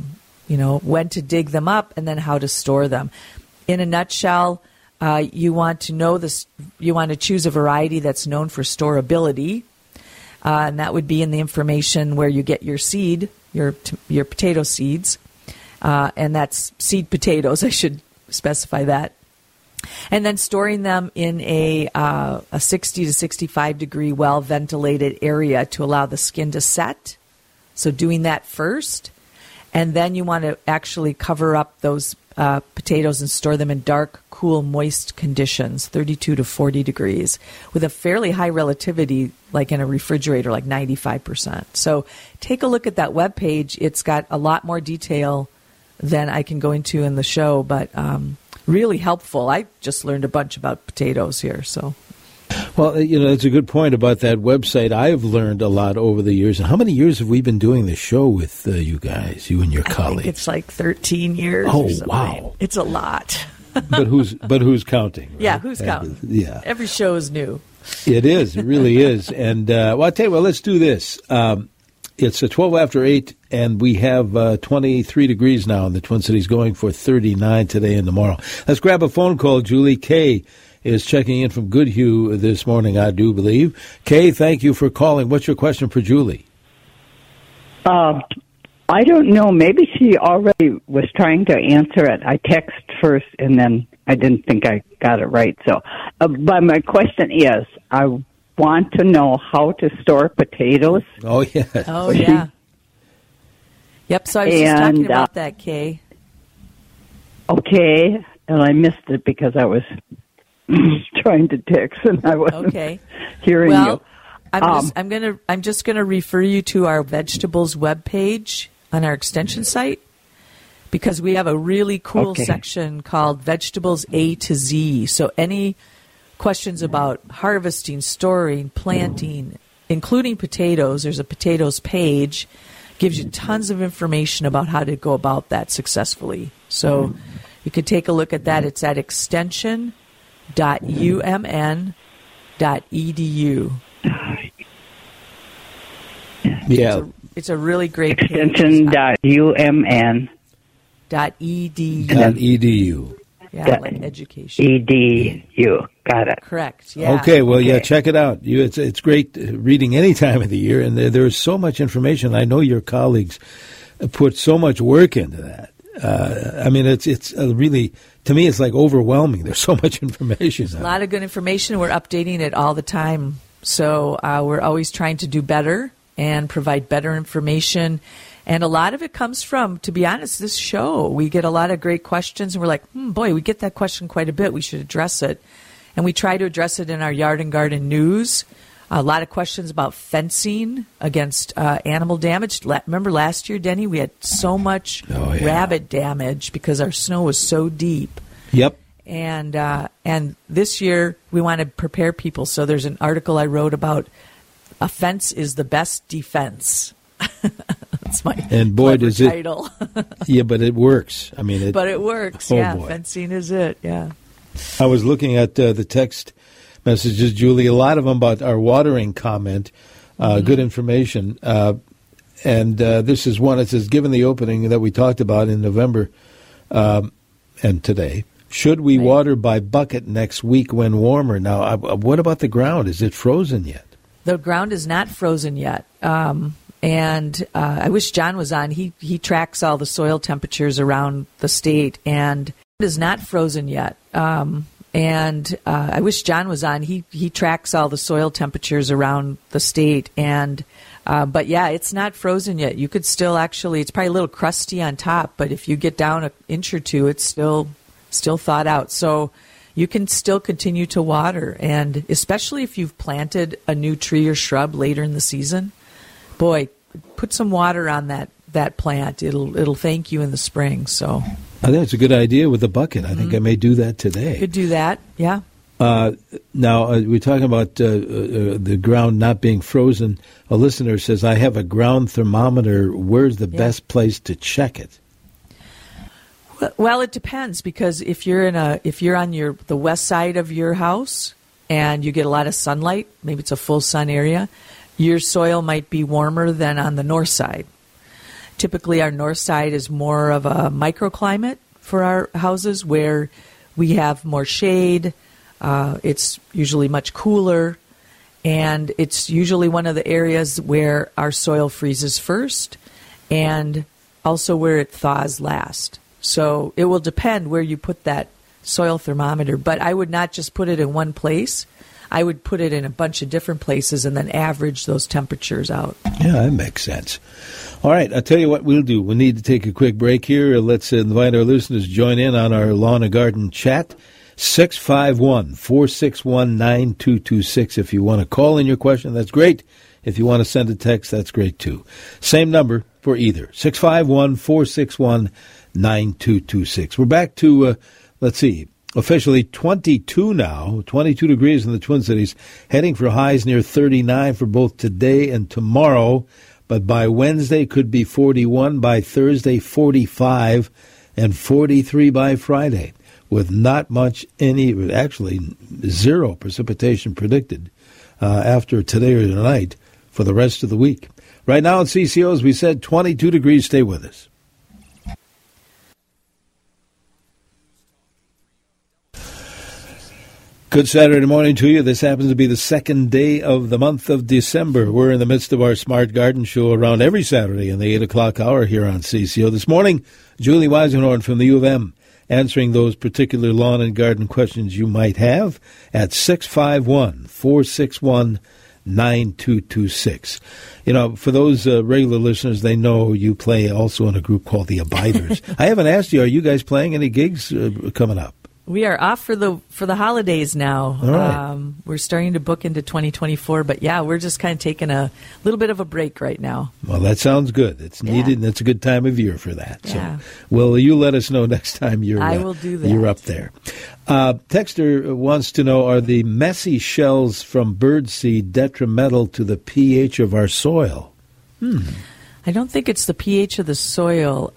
when to dig them up, and then how to store them. In a nutshell, you want to know this. You want to choose a variety that's known for storability, and that would be in the information where you get your seed, your potato seeds. And that's seed potatoes, I should specify that. And then storing them in a 60 to 65 degree well-ventilated area to allow the skin to set. So doing that first. And then you want to actually cover up those potatoes and store them in dark, cool, moist conditions, 32 to 40 degrees, with a fairly high relativity, like in a refrigerator, like 95%. So take a look at that webpage. It's got a lot more detail than I can go into in the show, but really helpful. I just learned a bunch about potatoes here. So, well, it's a good point about that website. I've learned a lot over the years. How many years have we been doing this show with you guys, you and your colleagues? I think it's like 13 years. Oh, or something. Wow! It's a lot. but who's counting? Right? Yeah, who's counting? Yeah, every show is new. It is. It really is. And I'll tell you what. Let's do this. It's 12 after 8, and we have 23 degrees now in the Twin Cities, going for 39 today and tomorrow. Let's grab a phone call. Julie Kay is checking in from Goodhue this morning, I do believe. Kay, thank you for calling. What's your question for Julie? I don't know. Maybe she already was trying to answer it. I text first, and then I didn't think I got it right. So, but my question is, I want to know how to store potatoes. Oh, yeah. Oh, yeah. Yep, so I was just talking about that, Kay. Okay, and I missed it because I was trying to text and I wasn't hearing you. I'm just gonna refer you to our vegetables webpage on our extension site, because we have a really cool section called Vegetables A to Z. So any questions about harvesting, storing, planting, including potatoes, there's a potatoes page, gives you tons of information about how to go about that successfully. So you can take a look at that. It's at extension.umn.edu. Yeah. It's a really great page. Extension.umn.edu. Yeah, like education. EDU. Got it. Correct. Yeah. Okay. Well, yeah. Check it out. It's great reading any time of the year, and there's so much information. I know your colleagues put so much work into that. I mean, it's really, to me, it's like overwhelming. There's so much information. There's a lot of good information. We're updating it all the time, so we're always trying to do better and provide better information. And a lot of it comes from, to be honest, this show. We get a lot of great questions, and we're like, boy, we get that question quite a bit. We should address it. And we try to address it in our Yard and Garden News. A lot of questions about fencing against animal damage. Remember last year, Denny, we had so much rabbit damage because our snow was so deep. Yep. And this year, we want to prepare people. So there's an article I wrote about a fence is the best defense. That's my title. Yeah, but it works. I mean, it works. Boy. Fencing is it. Yeah. I was looking at the text messages, Julie. A lot of them about our watering comment. Good information. And this is one. It says, given the opening that we talked about in November and today, should we water by bucket next week when warmer? Now, what about the ground? Is it frozen yet? The ground is not frozen yet. And I wish John was on. He tracks all the soil temperatures around the state, and it is not frozen yet. And I wish John was on. He tracks all the soil temperatures around the state. And but, yeah, it's not frozen yet. You could still actually, it's probably a little crusty on top, but if you get down an inch or two, it's still thawed out. So you can still continue to water. And especially if you've planted a new tree or shrub later in the season, boy, put some water on that plant. It'll thank you in the spring. So I think it's a good idea with the bucket. I think I may do that today. You could do that, yeah. Now, we're talking about the ground not being frozen. A listener says, I have a ground thermometer. Where's the best place to check it? Well, it depends, because if you're on the west side of your house and you get a lot of sunlight, maybe it's a full sun area, your soil might be warmer than on the north side. Typically, our north side is more of a microclimate for our houses, where we have more shade. It's usually much cooler, and it's usually one of the areas where our soil freezes first and also where it thaws last. So it will depend where you put that soil thermometer, but I would not just put it in one place. I would put it in a bunch of different places and then average those temperatures out. Yeah, that makes sense. All right, I'll tell you what we'll do. We need to take a quick break here. Let's invite our listeners to join in on our Lawn and Garden chat. 651-461-9226. If you want to call in your question, that's great. If you want to send a text, that's great too. Same number for either. 651-461-9226. We're back to, officially 22 now, 22 degrees in the Twin Cities, heading for highs near 39 for both today and tomorrow. But by Wednesday could be 41, by Thursday 45, and 43 by Friday, with not much actually zero precipitation predicted after today or tonight for the rest of the week. Right now at CCO, as we said, 22 degrees. Stay with us. Good Saturday morning to you. This happens to be the second day of the month of December. We're in the midst of our Smart Garden Show around every Saturday in the 8 o'clock hour here on CCO. This morning, Julie Weisenhorn from the U of M answering those particular lawn and garden questions you might have at 651-461-9226. You know, for those regular listeners, they know you play also in a group called the Abiders. I haven't asked you, are you guys playing any gigs coming up? We are off for the holidays now. All right. We're starting to book into 2024, but yeah, we're just kind of taking a little bit of a break right now. Well, that sounds good. It's needed, and it's a good time of year for that. Yeah. So, well, you let us know next time I will do that. You're up there. Texter wants to know, are the messy shells from birdseed detrimental to the pH of our soil? I don't think it's the pH of the soil.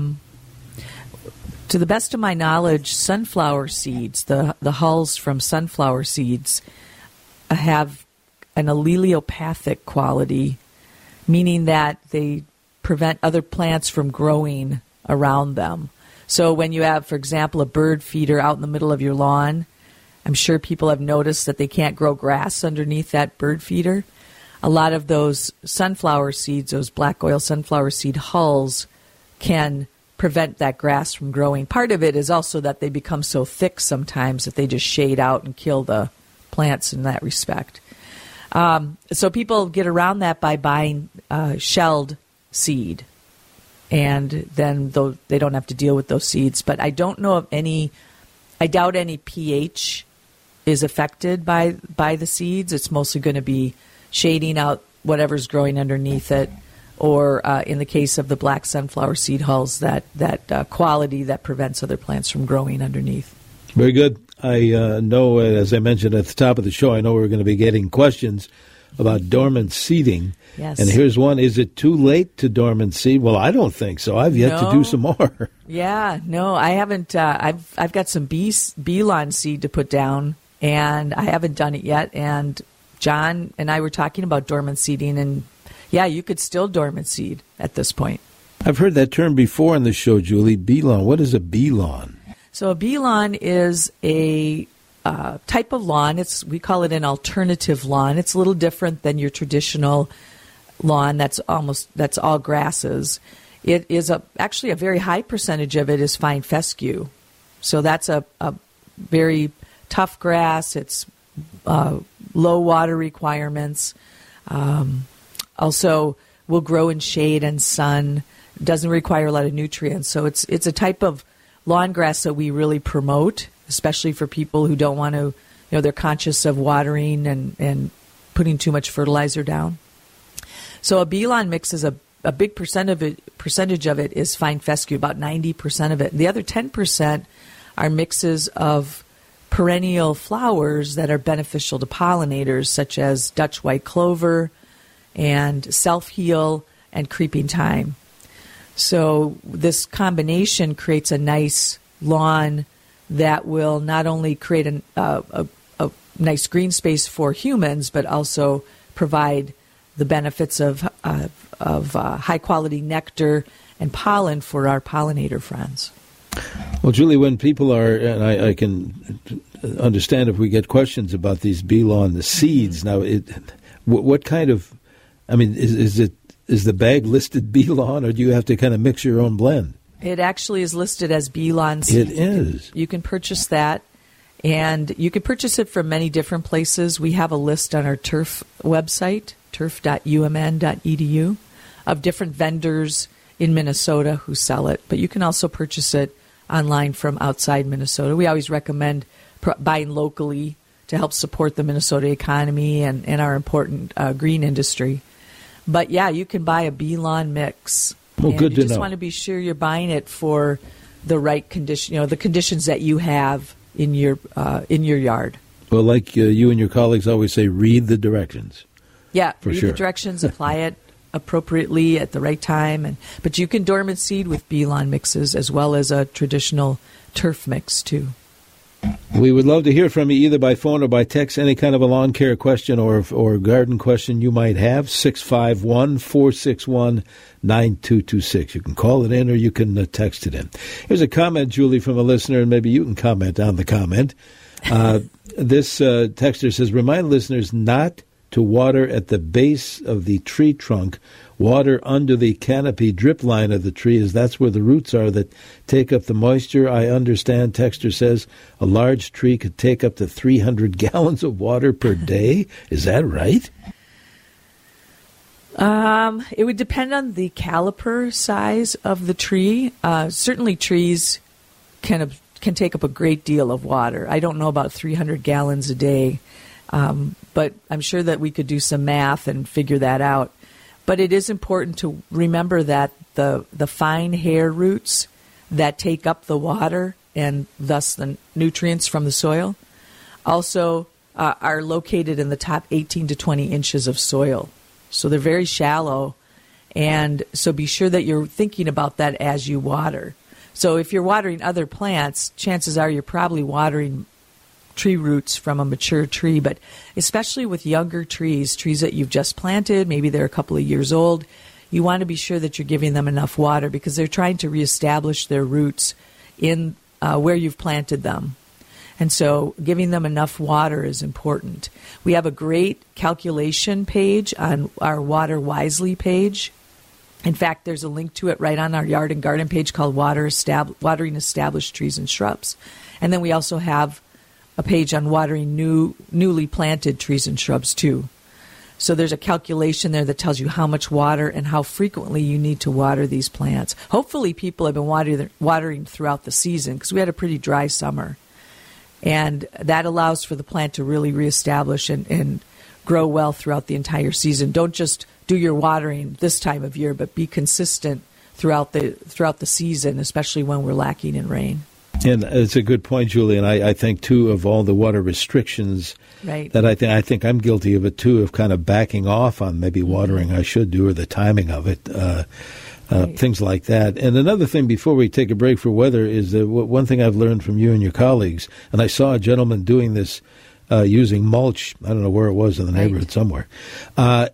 To the best of my knowledge, sunflower seeds, the hulls from sunflower seeds, have an allelopathic quality, meaning that they prevent other plants from growing around them. So when you have, for example, a bird feeder out in the middle of your lawn, I'm sure people have noticed that they can't grow grass underneath that bird feeder. A lot of those sunflower seeds, those black oil sunflower seed hulls, can prevent that grass from growing. Part of it is also that they become so thick sometimes that they just shade out and kill the plants in that respect. So people get around that by buying shelled seed, and then they don't have to deal with those seeds. But I don't know of any, I doubt any pH is affected by the seeds. It's mostly going to be shading out whatever's growing underneath it, or in the case of the black sunflower seed hulls, that quality that prevents other plants from growing underneath. Very good. I know, as I mentioned at the top of the show, I know we're going to be getting questions about dormant seeding. Yes. And here's one. Is it too late to dormant seed? Well, I don't think so. I've yet to do some more. Yeah, no, I haven't. I've got some bee lawn seed to put down, and I haven't done it yet. And John and I were talking about dormant seeding, and yeah, you could still dormant seed at this point. I've heard that term before on the show, Julie. Bee lawn. What is a bee lawn? So a bee lawn is a type of lawn. We call it an alternative lawn. It's a little different than your traditional lawn. That's all grasses. It is actually a very high percentage of it is fine fescue. So that's a very tough grass. It's low water requirements. Also will grow in shade and sun. Doesn't require a lot of nutrients. So it's a type of lawn grass that we really promote, especially for people who don't want to, they're conscious of watering and putting too much fertilizer down. So a B-lawn mix is a big percentage of it is fine fescue, about 90% of it. The other 10% are mixes of perennial flowers that are beneficial to pollinators, such as Dutch white clover and self-heal and creeping thyme. So this combination creates a nice lawn that will not only create a nice green space for humans, but also provide the benefits of high quality nectar and pollen for our pollinator friends. Well, Julie, when people are, and I can understand if we get questions about these B-lawn, the seeds. Now, what kind of, is the bag listed B-lawn, or do you have to kind of mix your own blend? It actually is listed as B-lawn seed. It is. You can purchase that, and you can purchase it from many different places. We have a list on our turf website, turf.umn.edu, of different vendors in Minnesota who sell it. But you can also purchase it online from outside Minnesota. We always recommend buying locally to help support the Minnesota economy and our important green industry. But, yeah, you can buy a B-lawn mix. Well, good to know. You just want to be sure you're buying it for the right condition, the conditions that you have in your yard. Well, like you and your colleagues always say, read the directions. Yeah, read the directions, apply it appropriately at the right time. But you can dormant seed with B-lawn mixes as well as a traditional turf mix, too. We would love to hear from you either by phone or by text, any kind of a lawn care question or garden question you might have, 651-461-9226. You can call it in or you can text it in. Here's a comment, Julie, from a listener, and maybe you can comment on the comment. This texter says, remind listeners not to water at the base of the tree trunk. Water under the canopy drip line of the tree, as that's where the roots are that take up the moisture. I understand, texter says, a large tree could take up to 300 gallons of water per day. Is that right? It would depend on the caliper size of the tree. Certainly trees can take up a great deal of water. I don't know about 300 gallons a day, but I'm sure that we could do some math and figure that out. But it is important to remember that the fine hair roots that take up the water and thus the nutrients from the soil also are located in the top 18 to 20 inches of soil. So they're very shallow, and so be sure that you're thinking about that as you water. So if you're watering other plants, chances are you're probably watering tree roots from a mature tree, but especially with younger trees that you've just planted, maybe they're a couple of years old, you want to be sure that you're giving them enough water because they're trying to reestablish their roots in where you've planted them. And so giving them enough water is important. We have a great calculation page on our Water Wisely page. In fact, there's a link to it right on our Yard and Garden page called Watering Established Trees and Shrubs. And then we also have a page on watering newly planted trees and shrubs, too. So there's a calculation there that tells you how much water and how frequently you need to water these plants. Hopefully people have been watering throughout the season because we had a pretty dry summer. And that allows for the plant to really reestablish and grow well throughout the entire season. Don't just do your watering this time of year, but be consistent throughout the season, especially when we're lacking in rain. And it's a good point, Julie. And I think, too, of all the water restrictions, right, that I think I'm guilty of it, too, of kind of backing off on maybe watering I should do or the timing of it, right, things like that. And another thing before we take a break for weather is that one thing I've learned from you and your colleagues, and I saw a gentleman doing this using mulch. I don't know where it was in the neighborhood somewhere. And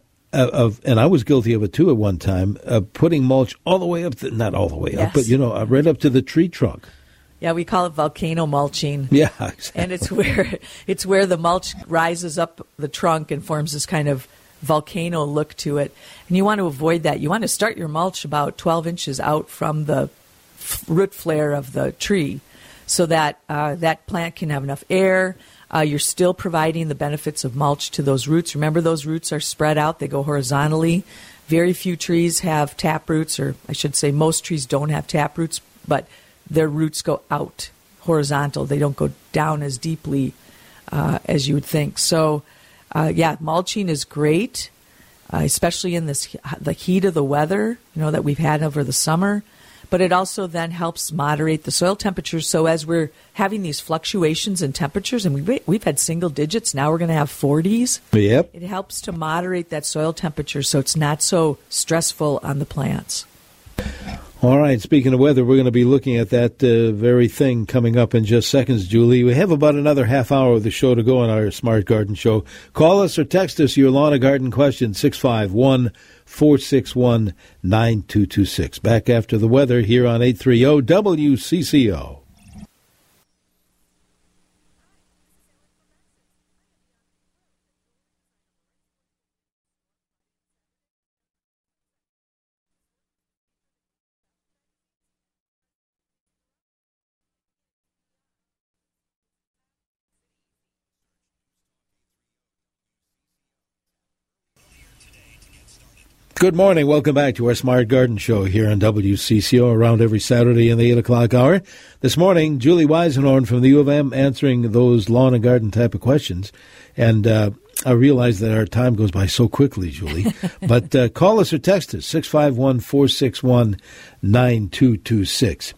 I was guilty of it, too, at one time, putting mulch all the way up, not all the way up, but, right up to the tree trunk. Yeah, we call it volcano mulching. Yeah, exactly. And it's where the mulch rises up the trunk and forms this kind of volcano look to it. And you want to avoid that. You want to start your mulch about 12 inches out from the root flare of the tree so that that plant can have enough air, You're still providing the benefits of mulch to those roots. Remember, those roots are spread out. They go horizontally. Very few trees have tap roots, or I should say most trees don't have tap roots, but their roots go out horizontal. They don't go down as deeply as you would think. So, mulching is great, especially in the heat of the weather, that we've had over the summer. But it also then helps moderate the soil temperatures. So as we're having these fluctuations in temperatures, and we've had single digits, now we're going to have 40s. Yep. It helps to moderate that soil temperature so it's not so stressful on the plants. All right, speaking of weather, we're going to be looking at that very thing coming up in just seconds, Julie. We have about another half hour of the show to go on our Smart Garden Show. Call us or text us your lawn and garden question, 651-461-9226. Back after the weather here on 830 WCCO. Good morning. Welcome back to our Smart Garden Show here on WCCO, around every Saturday in the 8 o'clock hour. This morning, Julie Weisenhorn from the U of M answering those lawn and garden type of questions. And I realize that our time goes by so quickly, Julie. But call us or text us, 651-461-9226.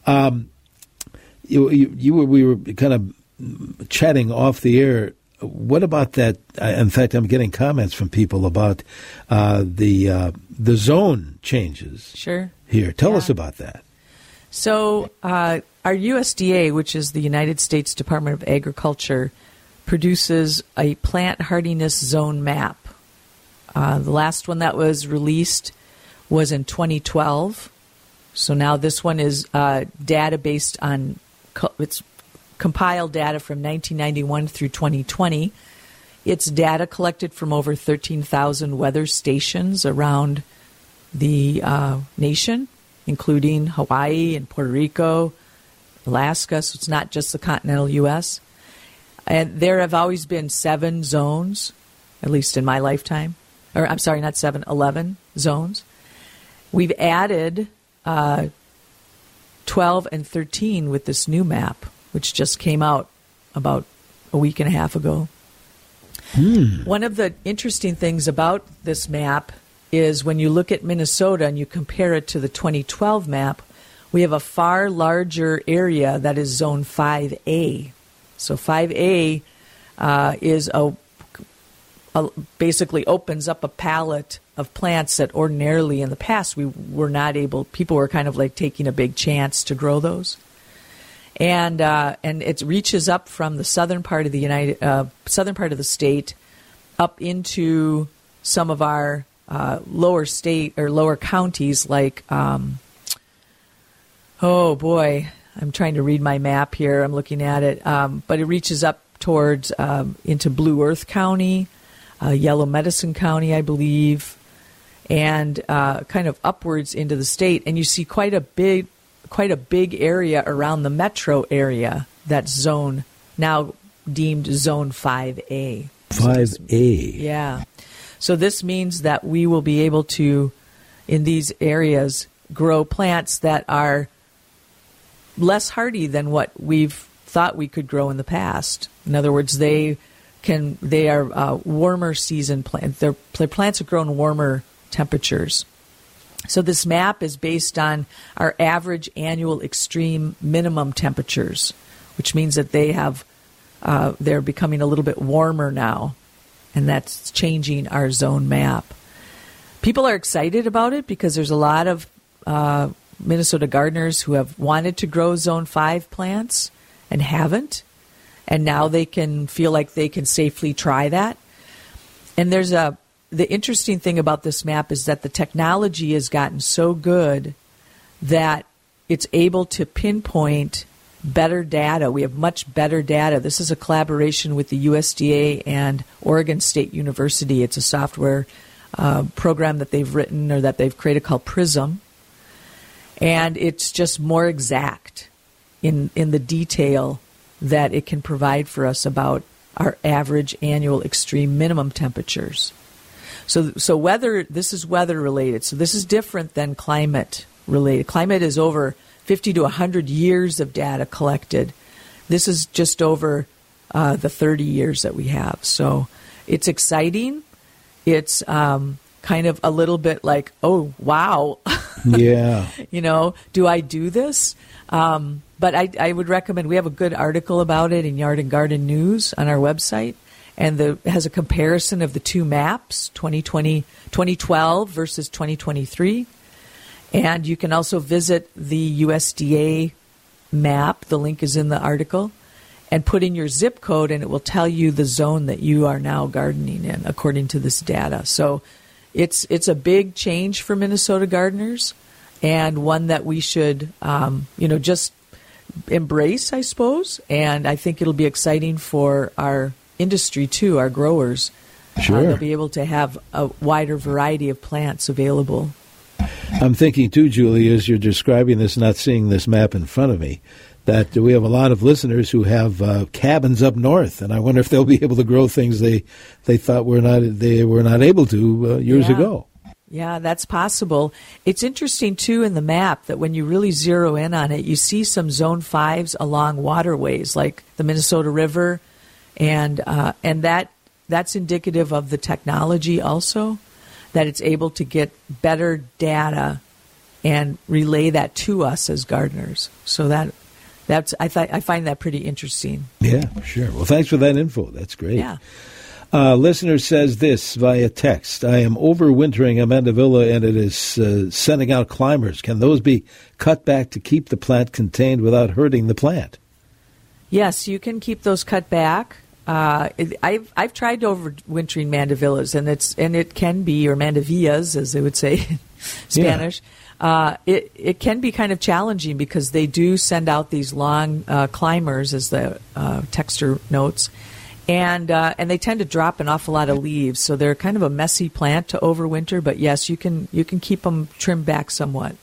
We were kind of chatting off the air. What about that? In fact, I'm getting comments from people about the zone changes. Sure. Here, tell us about that. So our USDA, which is the United States Department of Agriculture, produces a plant hardiness zone map. The last one that was released was in 2012. So now this one is data based on it's compiled data from 1991 through 2020. It's data collected from over 13,000 weather stations around the nation, including Hawaii and Puerto Rico, Alaska, so it's not just the continental U.S. And there have always been 7 zones, at least in my lifetime. Or, I'm sorry, not 7, 11 zones. We've added 12 and 13 with this new map, which just came out about a week and a half ago. One of the interesting things about this map is when you look at Minnesota and you compare it to the 2012 map, we have a far larger area that is Zone 5A. So 5A is basically opens up a palette of plants that ordinarily in the past we were not able, people were kind of like taking a big chance to grow those. And it reaches up from the southern part of the southern part of the state up into some of our lower state or lower counties, like oh boy, I'm trying to read my map here. I'm looking at it, but it reaches up towards into Blue Earth County, Yellow Medicine County, I believe, and kind of upwards into the state, and you see quite a big area around the metro area that's zone, now deemed Zone 5A. 5A. Yeah. So this means that we will be able to, in these areas, grow plants that are less hardy than what we've thought we could grow in the past. In other words, they are warmer season plants. Their plants are grown warmer temperatures. So this map is based on our average annual extreme minimum temperatures, which means that they're becoming a little bit warmer now, and that's changing our zone map. People are excited about it because there's a lot of Minnesota gardeners who have wanted to grow Zone 5 plants and haven't, and now they can feel like they can safely try that. And the interesting thing about this map is that the technology has gotten so good that it's able to pinpoint better data. We have much better data. This is a collaboration with the USDA and Oregon State University. It's a software program that they've written or that they've created called PRISM. And it's just more exact in the detail that it can provide for us about our average annual extreme minimum temperatures. So weather, this is weather related. So this is different than climate related. Climate is over 50 to 100 years of data collected. This is just over the 30 years that we have. So it's exciting. It's kind of a little bit like, oh, wow. Yeah. Do I do this? But I would recommend, we have a good article about it in Yard and Garden News on our website, and it has a comparison of the two maps, 2012 versus 2023. And you can also visit the USDA map. The link is in the article. And put in your zip code, and it will tell you the zone that you are now gardening in, according to this data. So it's a big change for Minnesota gardeners, and one that we should, just embrace, I suppose. And I think it'll be exciting for our industry, too, our growers. Sure. They'll be able to have a wider variety of plants available. I'm thinking, too, Julie, as you're describing this, not seeing this map in front of me, that we have a lot of listeners who have cabins up north, and I wonder if they'll be able to grow things they thought they were not able to years ago. Yeah, that's possible. It's interesting, too, in the map that when you really zero in on it, you see some Zone 5s along waterways like the Minnesota River, and that's indicative of the technology also, that it's able to get better data and relay that to us as gardeners. So I find that pretty interesting. Yeah, sure. Well, thanks for that info. That's great. Yeah. Listener says this via text. I am overwintering a mandevilla, and it is sending out climbers. Can those be cut back to keep the plant contained without hurting the plant? Yes, you can keep those cut back. I've tried overwintering mandevillas, and it can be, or mandevillas, as they would say in Spanish. Yeah. It can be kind of challenging because they do send out these long climbers, as the texter notes, and they tend to drop an awful lot of leaves, so they're kind of a messy plant to overwinter. But yes, you can keep them trimmed back somewhat.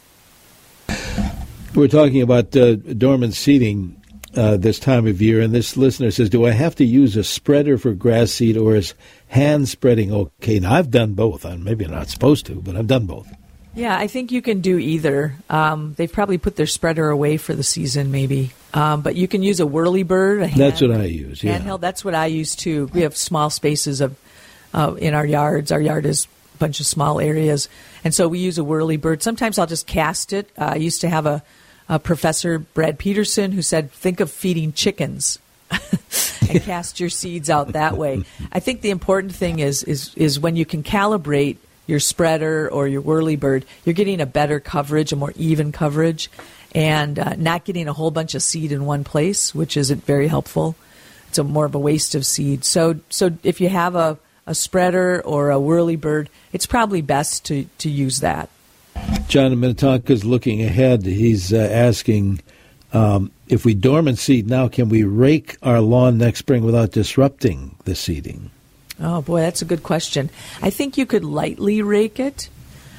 We're talking about dormant seeding this time of year, and this listener says, do I have to use a spreader for grass seed, or is hand spreading okay? Now, I've done both. I'm maybe not supposed to, but I've done both. Yeah, I think you can do either. They've probably put their spreader away for the season, maybe. But you can use a whirlybird. That's what I use, yeah. Handheld, that's what I use, too. We have small spaces in our yards. Our yard is a bunch of small areas. And so we use a whirlybird. Sometimes I'll just cast it. I used to have a Professor Brad Peterson who said, think of feeding chickens and cast your seeds out that way. I think the important thing is when you can calibrate your spreader or your whirlybird, you're getting a better coverage, a more even coverage, and not getting a whole bunch of seed in one place, which isn't very helpful. It's more of a waste of seed. So if you have a spreader or a whirlybird, it's probably best to use that. John in Minnetonka is looking ahead. He's asking, if we dormant seed now, can we rake our lawn next spring without disrupting the seeding? Oh, boy, that's a good question. I think you could lightly rake it.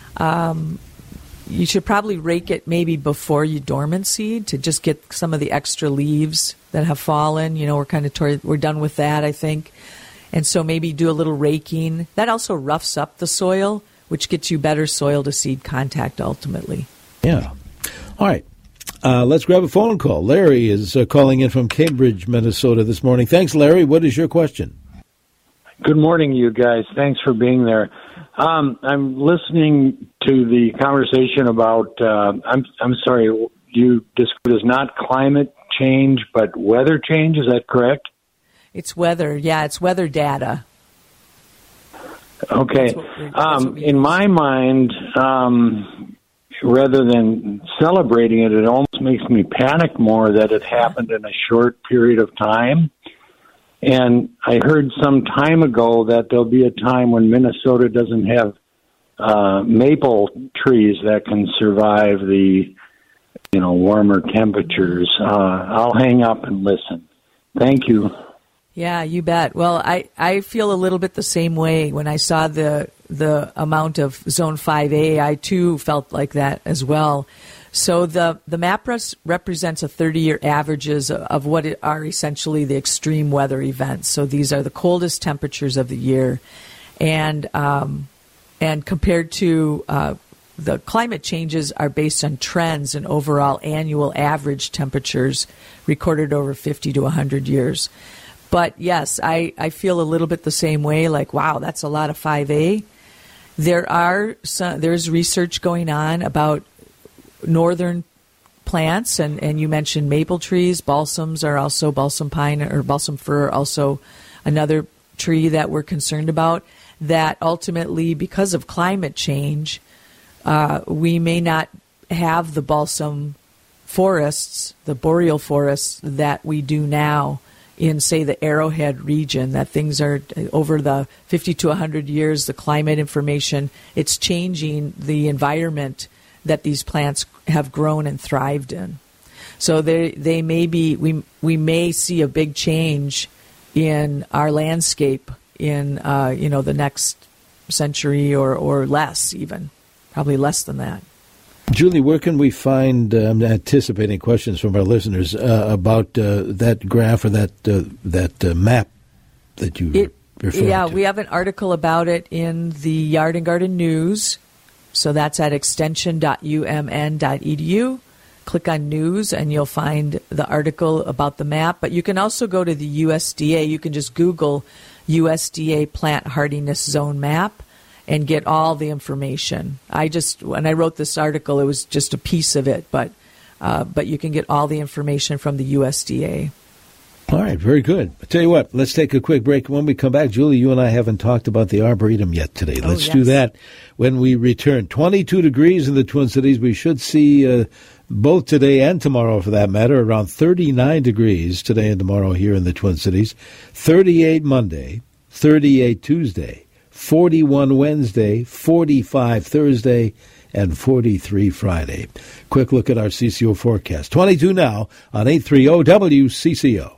You should probably rake it maybe before you dormant seed to just get some of the extra leaves that have fallen. We're done with that, I think. And so maybe do a little raking. That also roughs up the soil, which gets you better soil to seed contact ultimately. Yeah. All right. Let's grab a phone call. Larry is calling in from Cambridge, Minnesota this morning. Thanks, Larry. What is your question? Good morning, you guys. Thanks for being there. I'm listening to the conversation about, I'm sorry, you described it as not climate change, but weather change. Is that correct? It's weather. Yeah, it's weather data. Okay. In my mind, rather than celebrating it, it almost makes me panic more that it happened in a short period of time. And I heard some time ago that there'll be a time when Minnesota doesn't have maple trees that can survive the, warmer temperatures. I'll hang up and listen. Thank you. Yeah, you bet. Well, I feel a little bit the same way. When I saw the amount of Zone 5A, I too felt like that as well. So the map represents a 30-year averages of what are essentially the extreme weather events. So these are the coldest temperatures of the year, and compared to the climate changes are based on trends and overall annual average temperatures recorded over 50 to 100 years. But yes, I feel a little bit the same way. Like, wow, that's a lot of 5A. There's research going on about northern plants, and you mentioned maple trees. Balsams are also balsam pine or balsam fir, also another tree that we're concerned about. That ultimately, because of climate change, we may not have the balsam forests, the boreal forests that we do now in, say, the Arrowhead region. That things are, over the 50 to 100 years, the climate information, it's changing the environment that these plants have grown and thrived in. So they may be, we may see a big change in our landscape in the next century or less, even probably less than that. Julie, where can we find, I'm anticipating questions from our listeners about that graph or that map that you referred to? Yeah, we have an article about it in the Yard and Garden News. So that's at extension.umn.edu. Click on News, and you'll find the article about the map. But you can also go to the USDA. You can just Google USDA Plant Hardiness Zone Map and get all the information. When I wrote this article, it was just a piece of it, but you can get all the information from the USDA. All right, very good. I tell you what, let's take a quick break. When we come back, Julie, you and I haven't talked about the Arboretum yet today. Let's do that when we return. 22 degrees in the Twin Cities. We should see both today and tomorrow, for that matter, around 39 degrees today and tomorrow here in the Twin Cities. 38 Monday, 38 Tuesday, 41 Wednesday, 45 Thursday, and 43 Friday. Quick look at our CCO forecast. 22 now on 830 WCCO.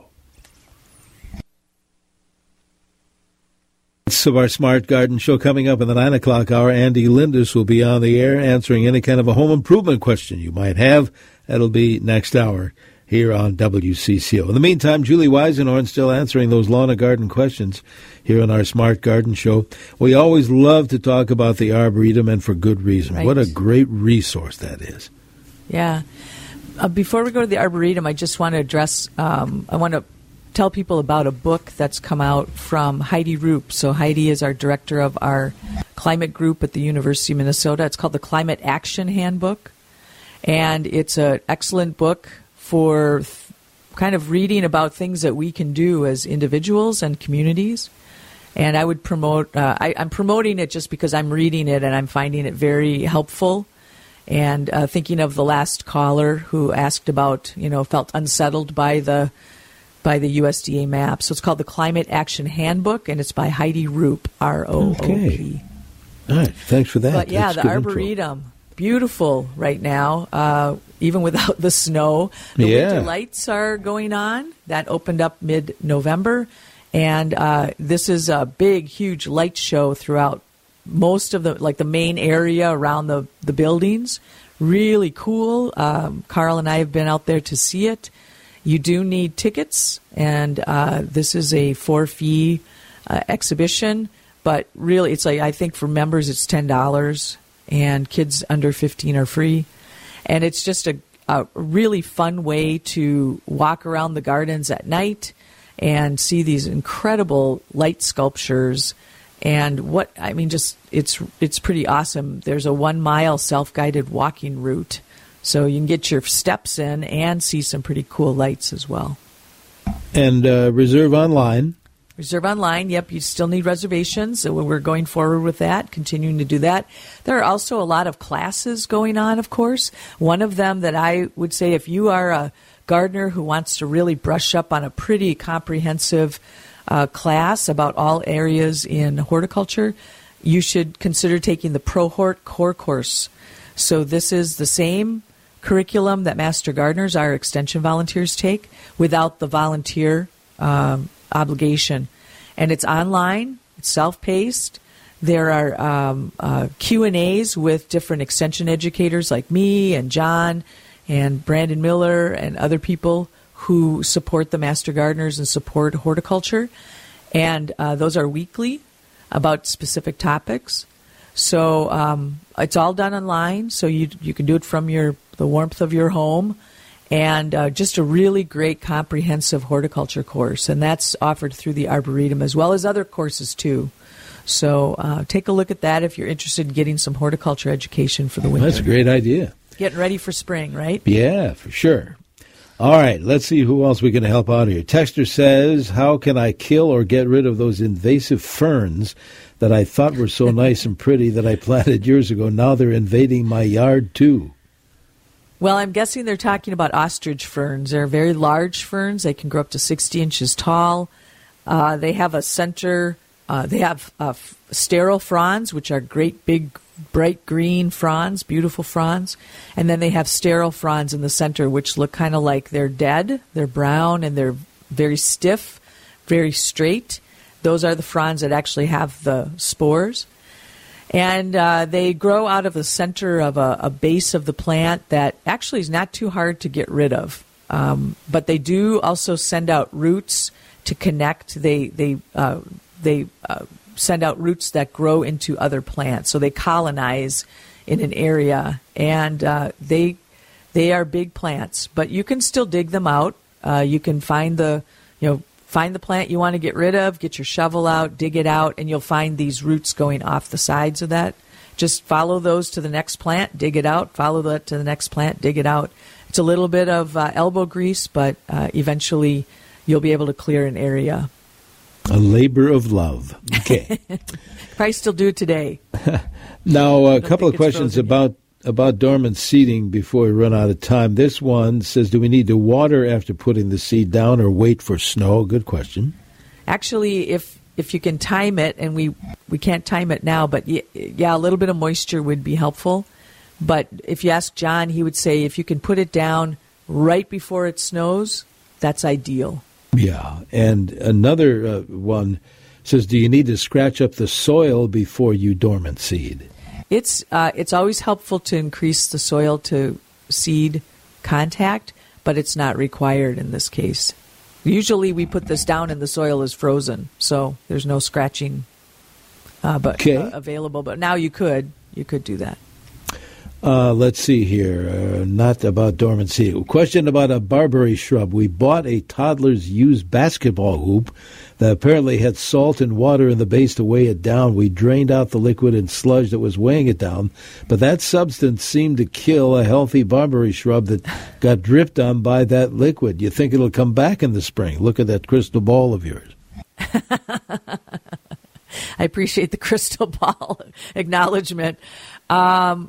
Of our Smart Garden show coming up in the 9 o'clock hour. Andy Lindus will be on the air answering any kind of a home improvement question you might have. That'll be next hour here on WCCO. In the meantime, Julie Weisenhorn still answering those lawn and garden questions here on our Smart Garden show. We always love to talk about the Arboretum, and for good reason. Right. What a great resource that is. Yeah. Before we go to the Arboretum, I just want to address, I want to tell people about a book that's come out from Heidi Roop. So Heidi is our director of our climate group at the University of Minnesota. It's called the Climate Action Handbook, and it's an excellent book for kind of reading about things that we can do as individuals and communities. And I would promote, I'm promoting it just because I'm reading it and I'm finding it very helpful. And thinking of the last caller who asked about, felt unsettled by the USDA map. So it's called the Climate Action Handbook, and it's by Heidi Roop, R-O-O-P. Okay. All right, thanks for that. But yeah, the Arboretum, beautiful right now, even without the snow. The winter lights are going on. That opened up mid-November, and this is a big, huge light show throughout most of the main area around the buildings. Really cool. Carl and I have been out there to see it. You do need tickets, and this is a for-fee exhibition, but really it's I think for members it's $10, and kids under 15 are free. And it's just a really fun way to walk around the gardens at night and see these incredible light sculptures. And it's pretty awesome. There's a 1 mile self-guided walking route. So you can get your steps in and see some pretty cool lights as well. And reserve online. Reserve online, yep. You still need reservations. So we're going forward with that, continuing to do that. There are also a lot of classes going on, of course. One of them that I would say if you are a gardener who wants to really brush up on a pretty comprehensive class about all areas in horticulture, you should consider taking the ProHort Core Course. So this is the same curriculum that Master Gardeners, our extension volunteers, take without the volunteer obligation. And it's online, it's self-paced. There are Q&As with different extension educators like me and John and Brandon Miller and other people who support the Master Gardeners and support horticulture. And those are weekly about specific topics. So it's all done online, so you can do it from the warmth of your home. And just a really great comprehensive horticulture course. And that's offered through the Arboretum as well as other courses too. So take a look at that if you're interested in getting some horticulture education for the winter. That's a great idea. Getting ready for spring, right? Yeah, for sure. All right, let's see who else we can help out here. Texter says, how can I kill or get rid of those invasive ferns that I thought were so nice and pretty that I planted years ago? Now they're invading my yard too. Well, I'm guessing they're talking about ostrich ferns. They're very large ferns. They can grow up to 60 inches tall. They have a center. They have sterile fronds, which are great big bright green fronds, beautiful fronds. And then they have sterile fronds in the center, which look kind of like they're dead. They're brown and they're very stiff, very straight. Those are the fronds that actually have the spores. And they grow out of the center of a base of the plant that actually is not too hard to get rid of. But they do also send out roots to connect. They send out roots that grow into other plants. So they colonize in an area, and they are big plants. But you can still dig them out. You can find the plant you want to get rid of, get your shovel out, dig it out, and you'll find these roots going off the sides of that. Just follow those to the next plant, dig it out, follow that to the next plant, dig it out. It's a little bit of elbow grease, but eventually you'll be able to clear an area. A labor of love. Okay. Probably still do it today. Now, a couple of questions about dormant seeding before we run out of time. This one says, do we need to water after putting the seed down or wait for snow? Good question. Actually, if you can time it, and we can't time it now, but yeah, a little bit of moisture would be helpful. But if you ask John, he would say if you can put it down right before it snows, that's ideal. Yeah, and another one says, do you need to scratch up the soil before you dormant seed? It's always helpful to increase the soil to seed contact, but it's not required in this case. Usually we put this down and the soil is frozen, so there's no scratching available. But now you could do that. Let's see here. Not about dormancy. Question about a barberry shrub. We bought a toddler's used basketball hoop that apparently had salt and water in the base to weigh it down. We drained out the liquid and sludge that was weighing it down, but that substance seemed to kill a healthy barberry shrub that got dripped on by that liquid. You think it'll come back in the spring? Look at that crystal ball of yours. I appreciate the crystal ball acknowledgement. I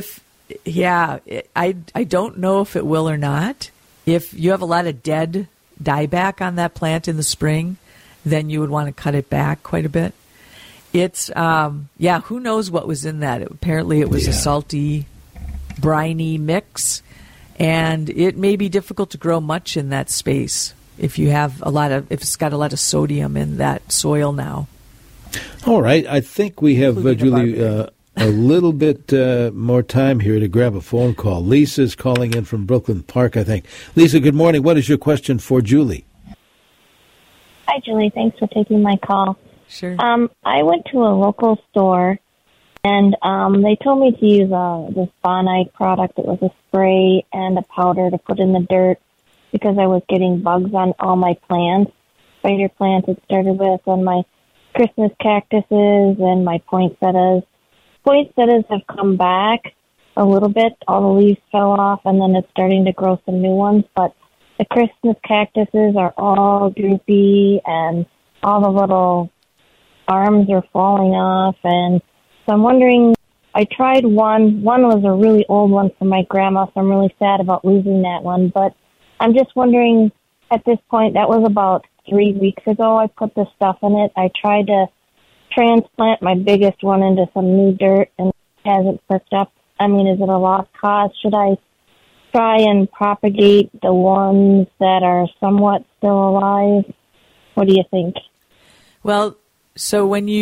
don't know if it will or not. If you have a lot of dead dieback on that plant in the spring, then you would want to cut it back quite a bit. It's, who knows what was in that? Apparently it was a salty, briny mix, and it may be difficult to grow much in that space if it's got a lot of sodium in that soil now. All right. I think we have, Julie, a little bit more time here to grab a phone call. Lisa's calling in from Brooklyn Park, I think. Lisa, good morning. What is your question for Julie? Hi, Julie. Thanks for taking my call. Sure. I went to a local store, and they told me to use this Bonite product. It was a spray and a powder to put in the dirt because I was getting bugs on all my plants. Spider plants it started with, and my Christmas cactuses and my poinsettias. Poinsettias have come back a little bit. All the leaves fell off, and then it's starting to grow some new ones. But the Christmas cactuses are all droopy, and all the little arms are falling off. And so I'm wondering, I tried one. One was a really old one from my grandma, so I'm really sad about losing that one. But I'm just wondering, at this point, that was about 3 weeks ago I put the stuff in it. I tried to transplant my biggest one into some new dirt, and it hasn't perked up. I mean, is it a lost cause? Should I try and propagate the ones that are somewhat still alive? What do you think? Well, so when you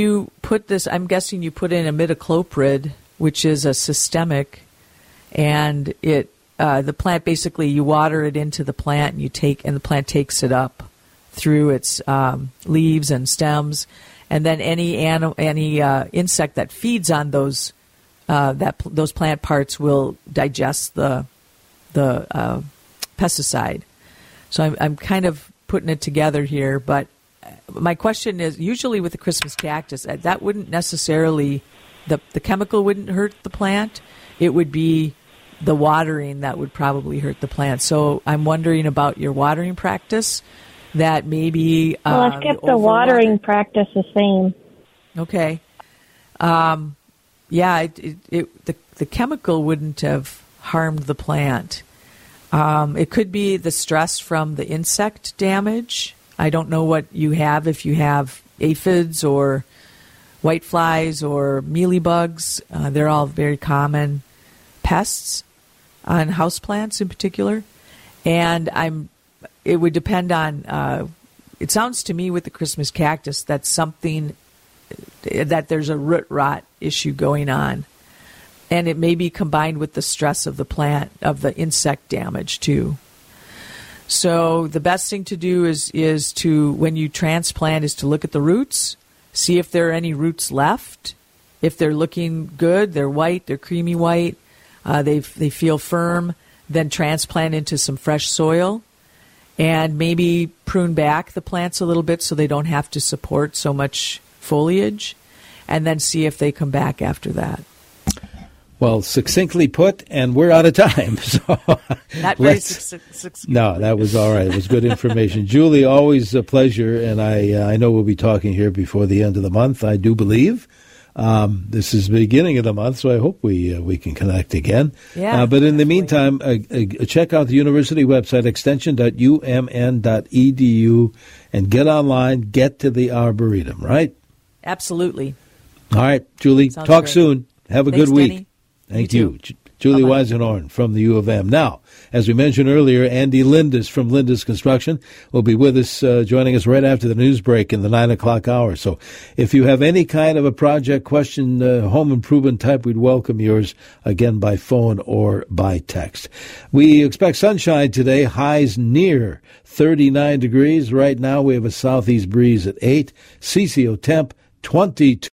put this, I'm guessing you put in imidacloprid, which is a systemic, and the plant, basically you water it into the plant and the plant takes it up through its leaves and stems, and then any insect that feeds on those plant parts will digest the pesticide. So I'm kind of putting it together here, but my question is, usually with the Christmas cactus, that wouldn't necessarily, the chemical wouldn't hurt the plant. It would be the watering that would probably hurt the plant. So I'm wondering about your watering practice, that maybe... Well, I've kept the watering practice the same. Okay. The chemical wouldn't have harmed the plant. It could be the stress from the insect damage. I don't know what you have, if you have aphids or whiteflies or mealybugs. They're all very common pests on houseplants in particular. And it would depend on, it sounds to me with the Christmas cactus that there's a root rot issue going on. And it may be combined with the stress of the plant, of the insect damage too. So the best thing to do is to, when you transplant, is to look at the roots, see if there are any roots left. If they're looking good, they're white, they're creamy white, they feel firm, then transplant into some fresh soil and maybe prune back the plants a little bit so they don't have to support so much foliage, and then see if they come back after that. Well, succinctly put, and we're out of time. So Not very succinct. No, that was all right. It was good information. Julie, always a pleasure, and I know we'll be talking here before the end of the month, I do believe. This is the beginning of the month, so I hope we can connect again. Yeah, but in the meantime, check out the university website, extension.umn.edu, and get online, get to the Arboretum, right? Absolutely. All right, Julie, Sounds talk great. soon. Have a Thanks, good week. Denny. Thank You you. Julie Bye-bye. Weisenhorn from the U of M. Now, as we mentioned earlier, Andy Lindis from Lindis Construction will be with us, joining us right after the news break in the 9 o'clock hour. So if you have any kind of a project question, home improvement type, we'd welcome yours, again, by phone or by text. We expect sunshine today, highs near 39 degrees. Right now we have a southeast breeze at 8, CCO temp 22.